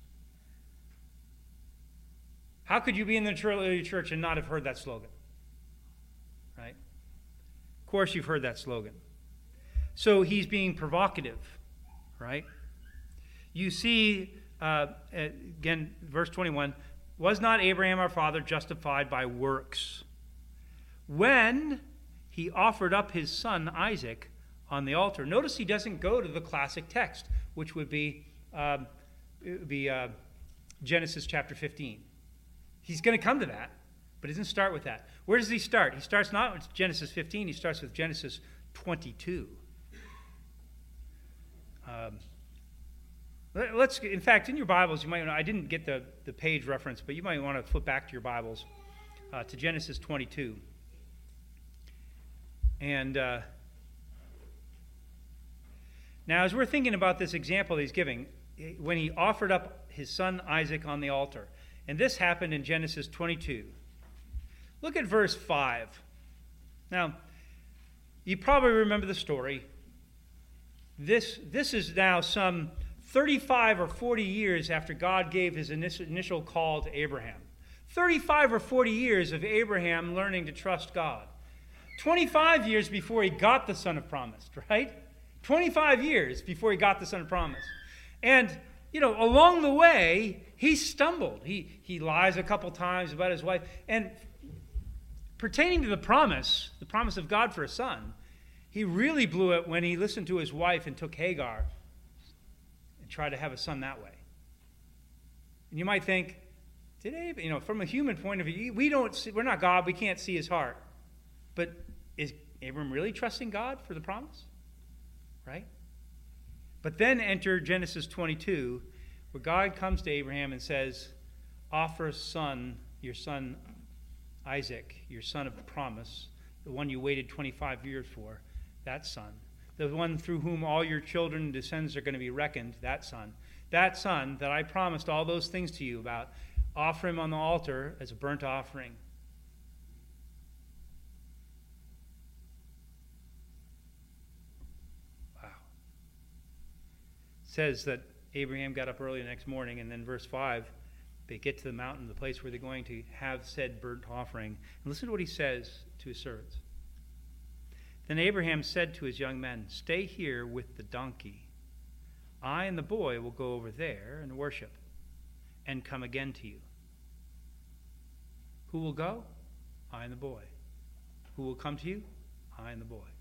How could you be in the early church and not have heard that slogan? Right? Of course you've heard that slogan. So he's being provocative, right? You see, uh, again, verse twenty-one, was not Abraham our father justified by works when he offered up his son Isaac on the altar? Notice he doesn't go to the classic text, which would be, um, it would be uh, Genesis chapter fifteen. He's going to come to that, but he doesn't start with that. Where does he start? He starts not with Genesis fifteen, he starts with Genesis twenty-two. Um, let's, in fact, in your Bibles, you might, I didn't get the, the page reference, but you might want to flip back to your Bibles uh, to Genesis twenty-two. And uh, now, as we're thinking about this example he's giving, when he offered up his son Isaac on the altar, and this happened in Genesis twenty-two. Look at verse five. Now, you probably remember the story. This, this is now some thirty-five or forty years after God gave his initial call to Abraham. thirty-five or forty years of Abraham learning to trust God. twenty-five years before he got the son of promise, right? twenty-five years before he got the son of promise. And, you know, along the way, he stumbled. He, he lies a couple times about his wife. And pertaining to the promise, the promise of God for a son, he really blew it when he listened to his wife and took Hagar and tried to have a son that way. And you might think, did Abraham, you know, from a human point of view, we don't see, we're not God, we can't see his heart. But is Abram really trusting God for the promise? Right? But then enter Genesis twenty-two, where God comes to Abraham and says, offer a son, your son Isaac, your son of the promise, the one you waited twenty-five years for, that son. The one through whom all your children and descendants are going to be reckoned, that son. That son that I promised all those things to you about, offer him on the altar as a burnt offering. Wow. It says that Abraham got up early the next morning, and then verse five, they get to the mountain, the place where they're going to have said burnt offering. And listen to what he says to his servants. Then Abraham said to his young men, stay here with the donkey. I and the boy will go over there and worship and come again to you. Who will go? I and the boy. Who will come to you? I and the boy.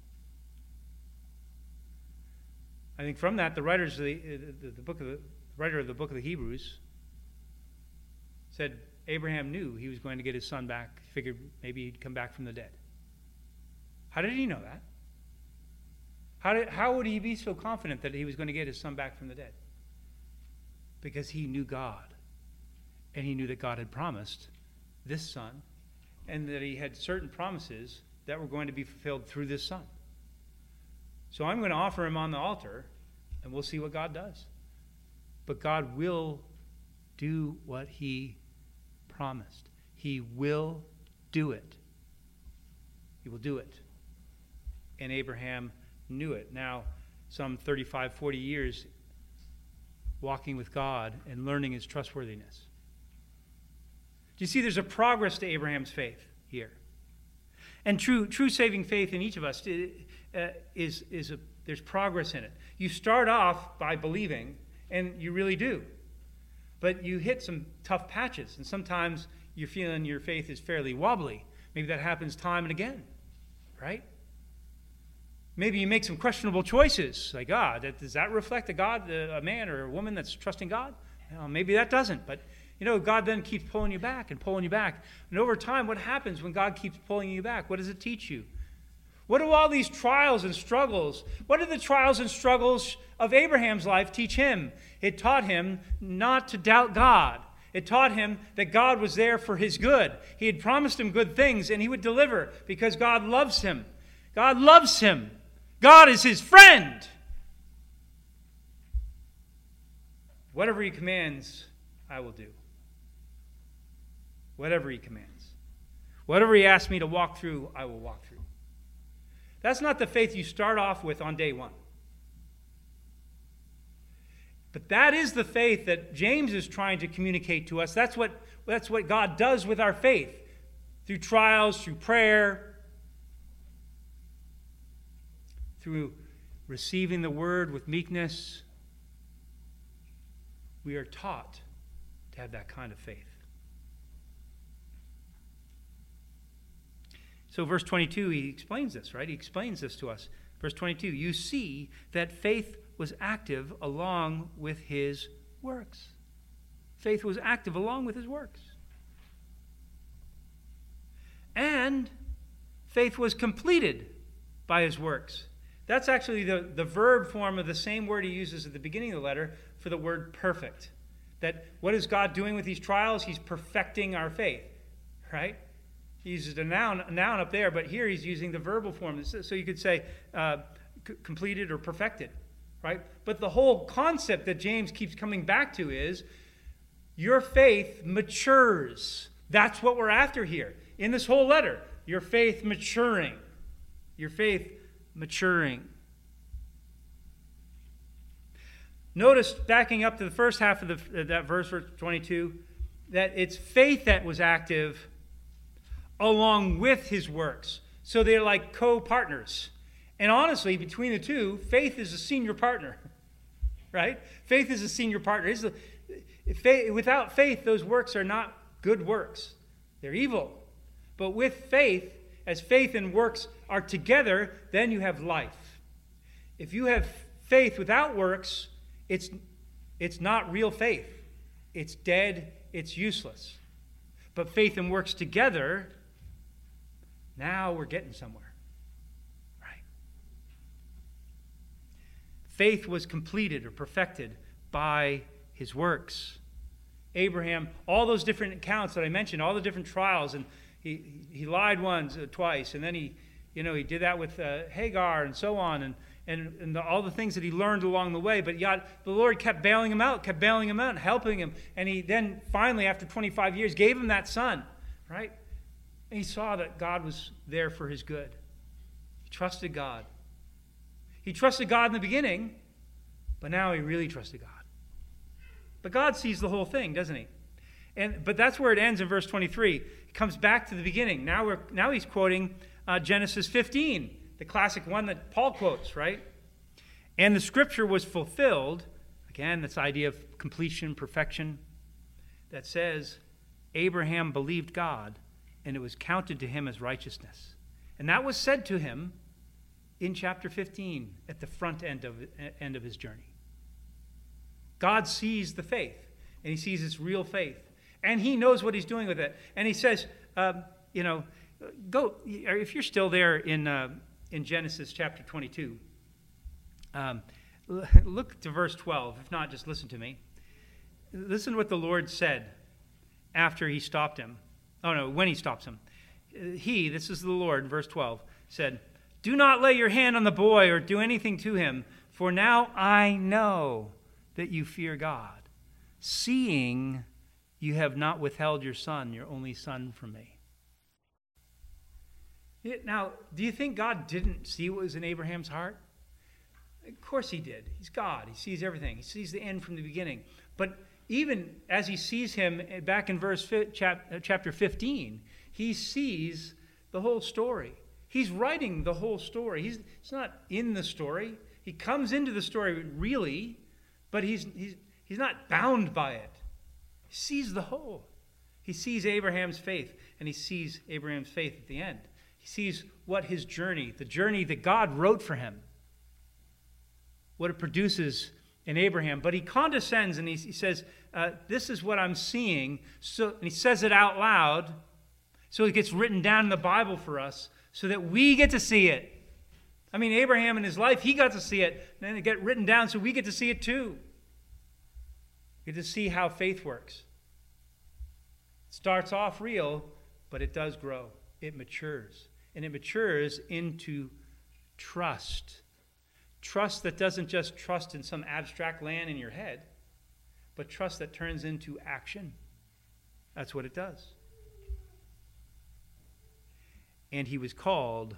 I think from that, the writers of the, the, the book of the, the writer of the book of the Hebrews said Abraham knew he was going to get his son back, figured maybe he'd come back from the dead. How did he know that? How, did, how would he be so confident that he was going to get his son back from the dead? Because he knew God. And he knew that God had promised this son, and that he had certain promises that were going to be fulfilled through this son. So I'm going to offer him on the altar, and we'll see what God does. But God will do what he promised. He will do it. He will do it. And Abraham knew it. Now, some thirty-five, forty years walking with God and learning his trustworthiness. Do you see there's a progress to Abraham's faith here? And true, true saving faith in each of us, uh, is, is a, there's progress in it. You start off by believing, and you really do. But you hit some tough patches, and sometimes you're feeling your faith is fairly wobbly. Maybe that happens time and again, right? Maybe you make some questionable choices, like, ah, that, does that reflect a God, a man or a woman that's trusting God? Well, maybe that doesn't, but you know, God then keeps pulling you back and pulling you back. And over time, what happens when God keeps pulling you back? What does it teach you? What do all these trials and struggles, what did the trials and struggles of Abraham's life teach him? It taught him not to doubt God. It taught him that God was there for his good. He had promised him good things, and he would deliver because God loves him. God loves him. God is his friend. Whatever he commands, I will do. Whatever he commands. Whatever he asks me to walk through, I will walk through. That's not the faith you start off with on day one. But that is the faith that James is trying to communicate to us. That's what, that's what God does with our faith. Through trials, through prayer, through receiving the word with meekness, we are taught to have that kind of faith. So verse twenty-two, he explains this, right? He explains this to us. Verse twenty-two, you see that faith was active along with his works. Faith was active along with his works. And faith was completed by his works. That's actually the, the verb form of the same word he uses at the beginning of the letter for the word perfect. That what is God doing with these trials? He's perfecting our faith, right? He uses a noun, a noun up there, but here he's using the verbal form. So you could say uh, c- completed or perfected, right? But the whole concept that James keeps coming back to is your faith matures. That's what we're after here. In this whole letter, your faith maturing. Your faith maturing. Notice, backing up to the first half of the, that verse, verse twenty-two, that it's faith that was active along with his works. So they're like co-partners. And honestly, between the two, faith is a senior partner, right? Faith is a senior partner. It's a, faith, without faith, those works are not good works. They're evil. But with faith, as faith and works are together, then you have life. If you have faith without works, it's, it's not real faith. It's dead. It's useless. But faith and works together, now we're getting somewhere. Right? Faith was completed or perfected by his works. Abraham, all those different accounts that I mentioned, all the different trials, and he he lied once, uh, twice, and then he, you know, he did that with uh, Hagar and so on, and and, and the, all the things that he learned along the way. But yet the Lord kept bailing him out, kept bailing him out, and helping him. And he then finally, after twenty-five years, gave him that son, right? And he saw that God was there for his good. He trusted God. He trusted God in the beginning, but now he really trusted God. But God sees the whole thing, doesn't he? And but that's where it ends in verse twenty-three. It comes back to the beginning. Now we're now he's quoting uh, Genesis fifteen, the classic one that Paul quotes, right? And the scripture was fulfilled. Again, this idea of completion, perfection, that says Abraham believed God, and it was counted to him as righteousness. And that was said to him in chapter fifteen, at the front end of end of his journey. God sees the faith, and he sees its real faith. And he knows what he's doing with it. And he says, um, you know, go, if you're still there in uh, in Genesis chapter twenty-two, um, look to verse twelve. If not, just listen to me. Listen to what the Lord said after he stopped him. Oh, no, when he stops him. He, this is the Lord, verse twelve, said, "Do not lay your hand on the boy or do anything to him, for now I know that you fear God, seeing you have not withheld your son, your only son, from me." Now, do you think God didn't see what was in Abraham's heart? Of course he did. He's God. He sees everything. He sees the end from the beginning. But even as he sees him back in verse chapter fifteen, he sees the whole story. He's writing the whole story. He's, he's not in the story. He comes into the story really, but he's, he's, he's not bound by it. He sees the whole. He sees Abraham's faith, and he sees Abraham's faith at the end. He sees what his journey, the journey that God wrote for him, what it produces in Abraham. But he condescends and he, he says, uh, this is what I'm seeing. So, and he says it out loud, so it gets written down in the Bible for us so that we get to see it. I mean, Abraham in his life, he got to see it. And then it get written down so we get to see it too. We get to see how faith works. It starts off real, but it does grow. It matures. And it matures into trust. Trust that doesn't just trust in some abstract land in your head, but trust that turns into action. That's what it does. And he was called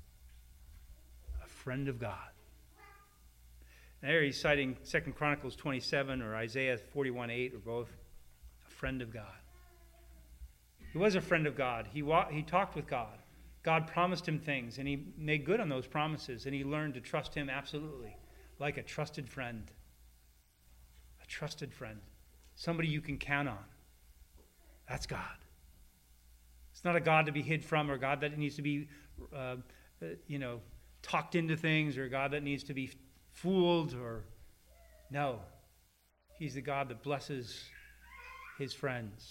a friend of God. And there he's citing Second Chronicles twenty-seven or Isaiah forty-one eight or both. A friend of God. He was a friend of God. He wa- he talked with God. God promised him things, and he made good on those promises, and he learned to trust him absolutely, like a trusted friend. A trusted friend. Somebody you can count on. That's God. It's not a God to be hid from, or God that needs to be, uh, uh, you know, talked into things, or a God that needs to be fooled, or... No. He's the God that blesses his friends.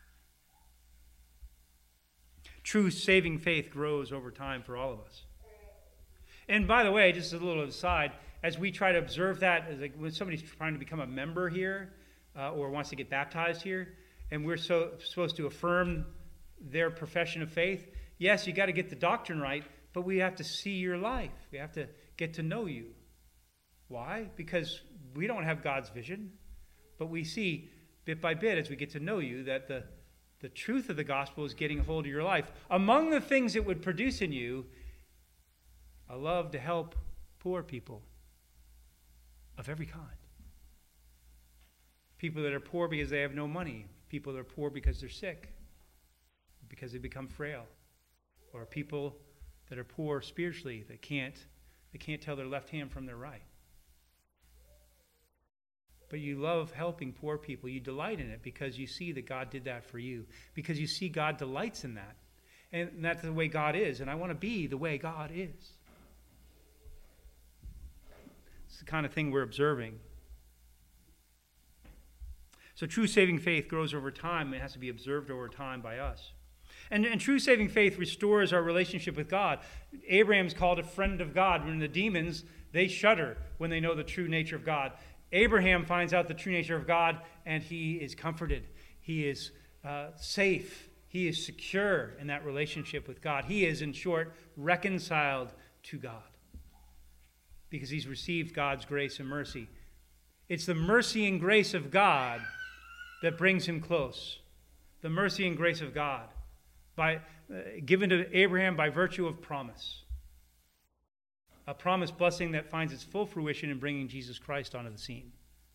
True saving faith grows over time for all of us. And by the way, just a little aside, as we try to observe that, as like when somebody's trying to become a member here uh, or wants to get baptized here, and we're so supposed to affirm their profession of faith, yes, you got to get the doctrine right, but we have to see your life. We have to get to know you. Why? Because we don't have God's vision, but we see bit by bit as we get to know you that the The truth of the gospel is getting a hold of your life. Among the things it would produce in you, a love to help poor people of every kind. People that are poor because they have no money. People that are poor because they're sick, because they become frail. Or people that are poor spiritually, that can't, they can't tell their left hand from their right. But you love helping poor people. You delight in it because you see that God did that for you. Because you see God delights in that. And that's the way God is. And I want to be the way God is. It's the kind of thing we're observing. So true saving faith grows over time. It has to be observed over time by us. And, and true saving faith restores our relationship with God. Abraham's called a friend of God. When the demons, they shudder when they know the true nature of God. Abraham finds out the true nature of God, and he is comforted. He is uh, safe. He is secure in that relationship with God. He is, in short, reconciled to God because he's received God's grace and mercy. It's the mercy and grace of God that brings him close. The mercy and grace of God by uh, given to Abraham by virtue of promise. A promised blessing that finds its full fruition in bringing Jesus Christ onto the scene.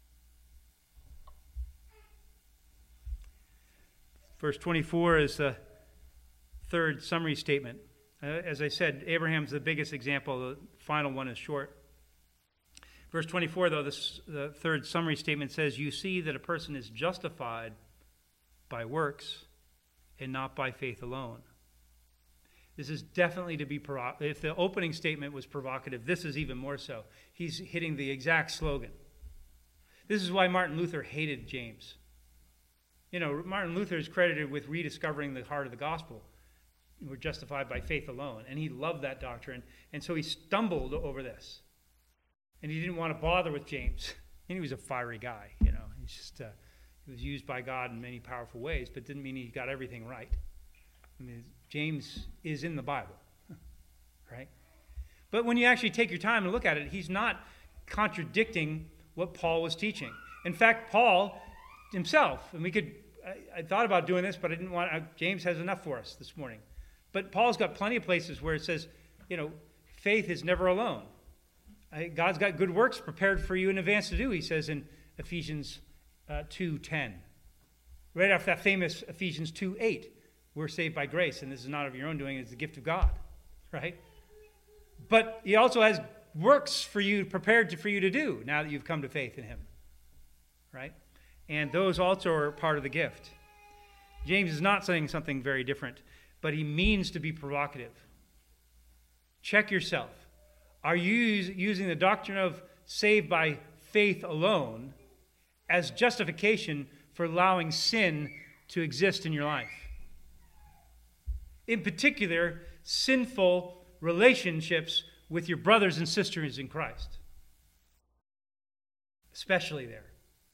Verse twenty-four is the third summary statement. Uh, as I said, Abraham's the biggest example. The final one is short. Verse twenty-four, though, this, the third summary statement says, you see that a person is justified by works and not by faith alone. This is definitely to be provocative. If the opening statement was provocative, this is even more so. He's hitting the exact slogan. This is why Martin Luther hated James. You know, Martin Luther is credited with rediscovering the heart of the gospel. We're justified by faith alone. And he loved that doctrine. And so he stumbled over this. And he didn't want to bother with James. And he was a fiery guy, you know. He's just, uh, he was used by God in many powerful ways, but didn't mean he got everything right. I mean, James is in the Bible, right? But when you actually take your time and look at it, he's not contradicting what Paul was teaching. In fact, Paul himself, and we could, I, I thought about doing this, but I didn't want, uh, James has enough for us this morning. But Paul's got plenty of places where it says, you know, faith is never alone. Uh, God's got good works prepared for you in advance to do, he says in Ephesians uh, two ten. Right after that famous Ephesians two eight. We're saved by grace, and this is not of your own doing, it's the gift of God. right? But he also has works for you, prepared to, for you to do now that you've come to faith in him, right? And those also are part of the gift. James is not saying something very different, but he means to be provocative. Check yourself. Are you using the doctrine of saved by faith alone as justification for allowing sin to exist in your life? In particular, sinful relationships with your brothers and sisters in Christ. Especially there.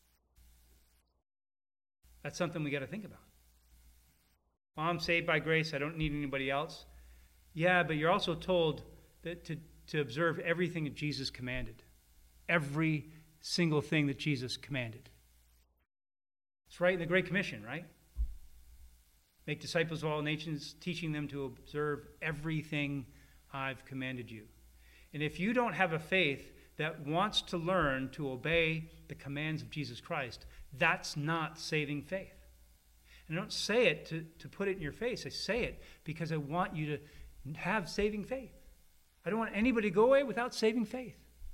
That's something we got to think about. Well, I'm saved by grace. I don't need anybody else. Yeah, but you're also told that to, to observe everything that Jesus commanded. Every single thing that Jesus commanded. It's right in the Great Commission, right? Make disciples of all nations, teaching them to observe everything I've commanded you. And if you don't have a faith that wants to learn to obey the commands of Jesus Christ, that's not saving faith. And I don't say it to, to put it in your face. I say it because I want you to have saving faith. I don't want anybody to go away without saving faith.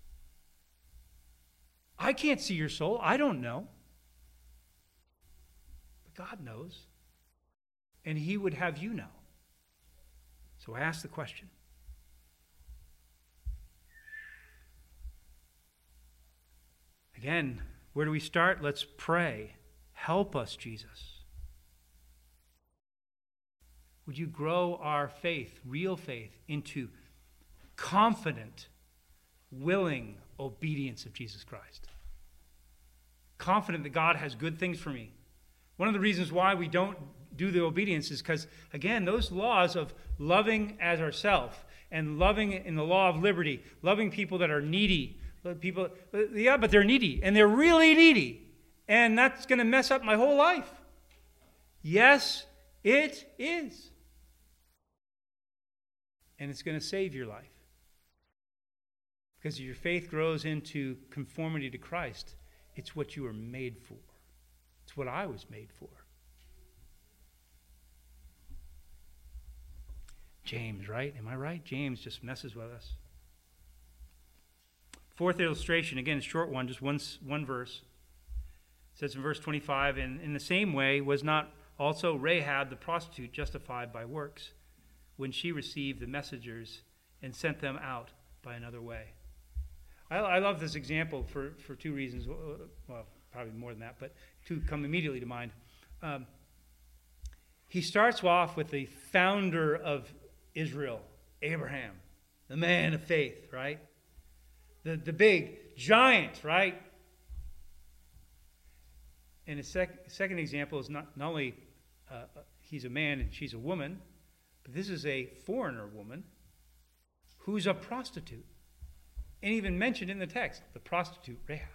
I can't see your soul. I don't know. But God knows. And he would have you know. So I ask the question. Again, where do we start? Let's pray. Help us, Jesus. Would you grow our faith, real faith, into confident, willing obedience of Jesus Christ? Confident that God has good things for me. One of the reasons why we don't do the obedience is because, again, those laws of loving as ourselves and loving in the law of liberty, loving people that are needy, people, yeah, but they're needy, and they're really needy, and that's going to mess up my whole life. Yes, it is. And it's going to save your life. Because your faith grows into conformity to Christ. It's what you were made for. It's what I was made for. James, right? Am I right? James just messes with us. Fourth illustration, again, a short one, just one, one verse. It says in verse twenty-five, and in the same way was not also Rahab the prostitute justified by works when she received the messengers and sent them out by another way? I, I love this example for, for two reasons. Well, probably more than that, but two come immediately to mind. Um, he starts off with the founder of Israel, Abraham, the man of faith, right? The, the big giant, right? And the sec- second example is not, not only uh, he's a man and she's a woman, but this is a foreigner woman who's a prostitute. And even mentioned in the text, the prostitute Rahab.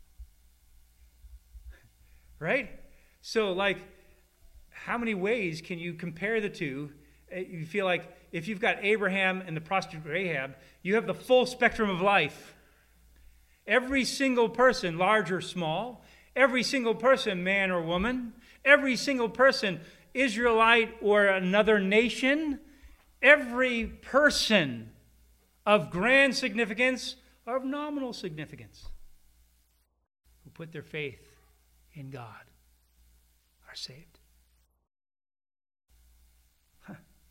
Right? So, like, how many ways can you compare the two? You feel like if you've got Abraham and the prostitute Rahab, you have the full spectrum of life. Every single person, large or small, every single person, man or woman, every single person, Israelite or another nation, every person of grand significance or of nominal significance who put their faith in God are saved. Huh.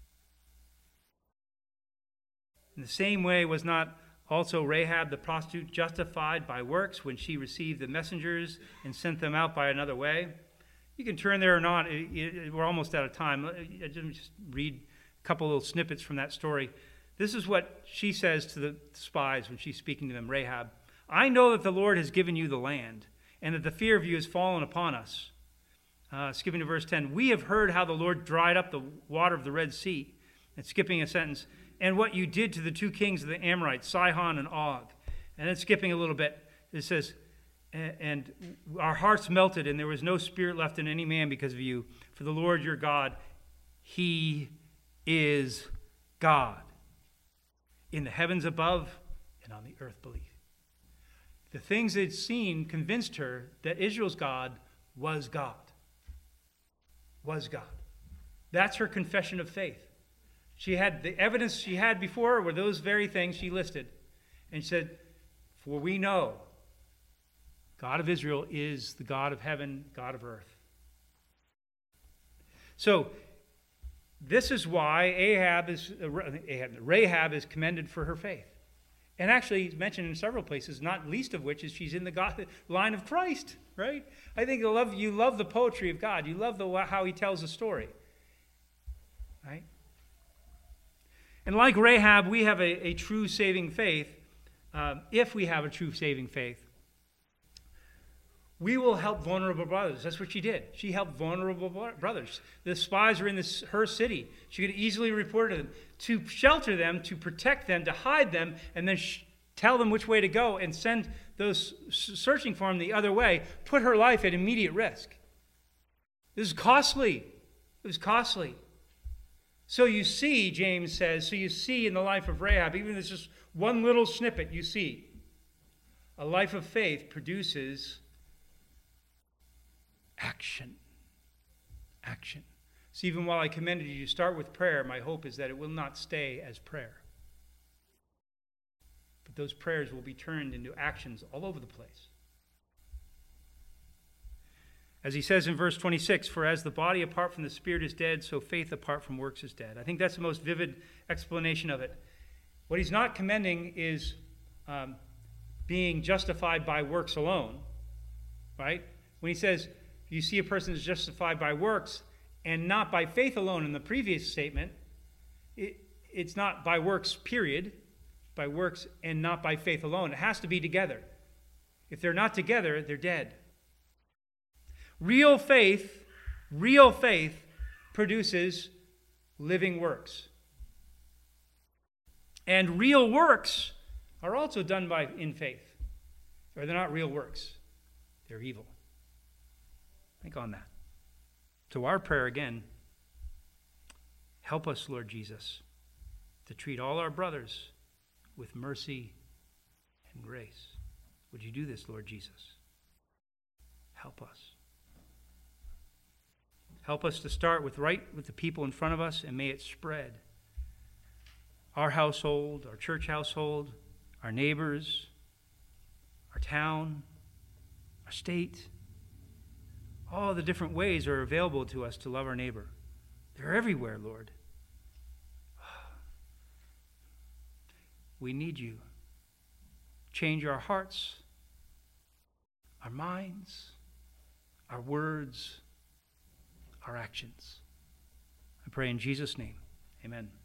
In the same way was not also Rahab the prostitute justified by works when she received the messengers and sent them out by another way? You can turn there or not. It, it, we're almost out of time. I just read a couple little snippets from that story. This is what she says to the spies when she's speaking to them, Rahab. I know that the Lord has given you the land, and that the fear of you has fallen upon us. Uh, skipping to verse ten. We have heard how the Lord dried up the water of the Red Sea. And skipping a sentence. And what you did to the two kings of the Amorites, Sihon and Og. And then skipping a little bit, it says, and our hearts melted, and there was no spirit left in any man because of you. For the Lord your God, he is God. In the heavens above and on the earth beneath. The things they'd seen convinced her that Israel's God was God. Was God. That's her confession of faith. She had the evidence she had before were those very things she listed. And she said, for we know God of Israel is the God of heaven, God of earth. So, this is why Ahab is, uh, Ahab, Rahab is commended for her faith. And actually, it's mentioned in several places, not least of which is she's in the God, line of Christ, right? I think you love, you love the poetry of God. You love the, how he tells a story, right? And like Rahab, we have a, a true saving faith. Um, if we have a true saving faith, we will help vulnerable brothers. That's what she did. She helped vulnerable brothers. The spies were in this, her city. She could easily report to them, to shelter them, to protect them, to hide them, and then sh- tell them which way to go and send those searching for them the other way, put her life at immediate risk. This is costly. It was costly. So you see, James says, so you see in the life of Rahab, even if it's just one little snippet, you see, a life of faith produces action. Action. So even while I commended you to start with prayer, my hope is that it will not stay as prayer. But those prayers will be turned into actions all over the place. As he says in verse twenty-six, for as the body apart from the spirit is dead, so faith apart from works is dead. I think that's the most vivid explanation of it. What he's not commending is um, being justified by works alone, right? When he says, you see a person is justified by works and not by faith alone in the previous statement, it, it's not by works, period, by works and not by faith alone. It has to be together. If they're not together, they're dead. Real faith, real faith produces living works. And real works are also done by in faith. Or they're not real works. They're evil. Think on that. So our prayer again, help us, Lord Jesus, to treat all our brothers with mercy and grace. Would you do this, Lord Jesus? Help us. Help us to start with right with the people in front of us, and may it spread. Our household, our church household, our neighbors, our town, our state. All the different ways are available to us to love our neighbor. They're everywhere, Lord. We need you. Change our hearts, our minds, our words, our actions. I pray in Jesus' name. Amen.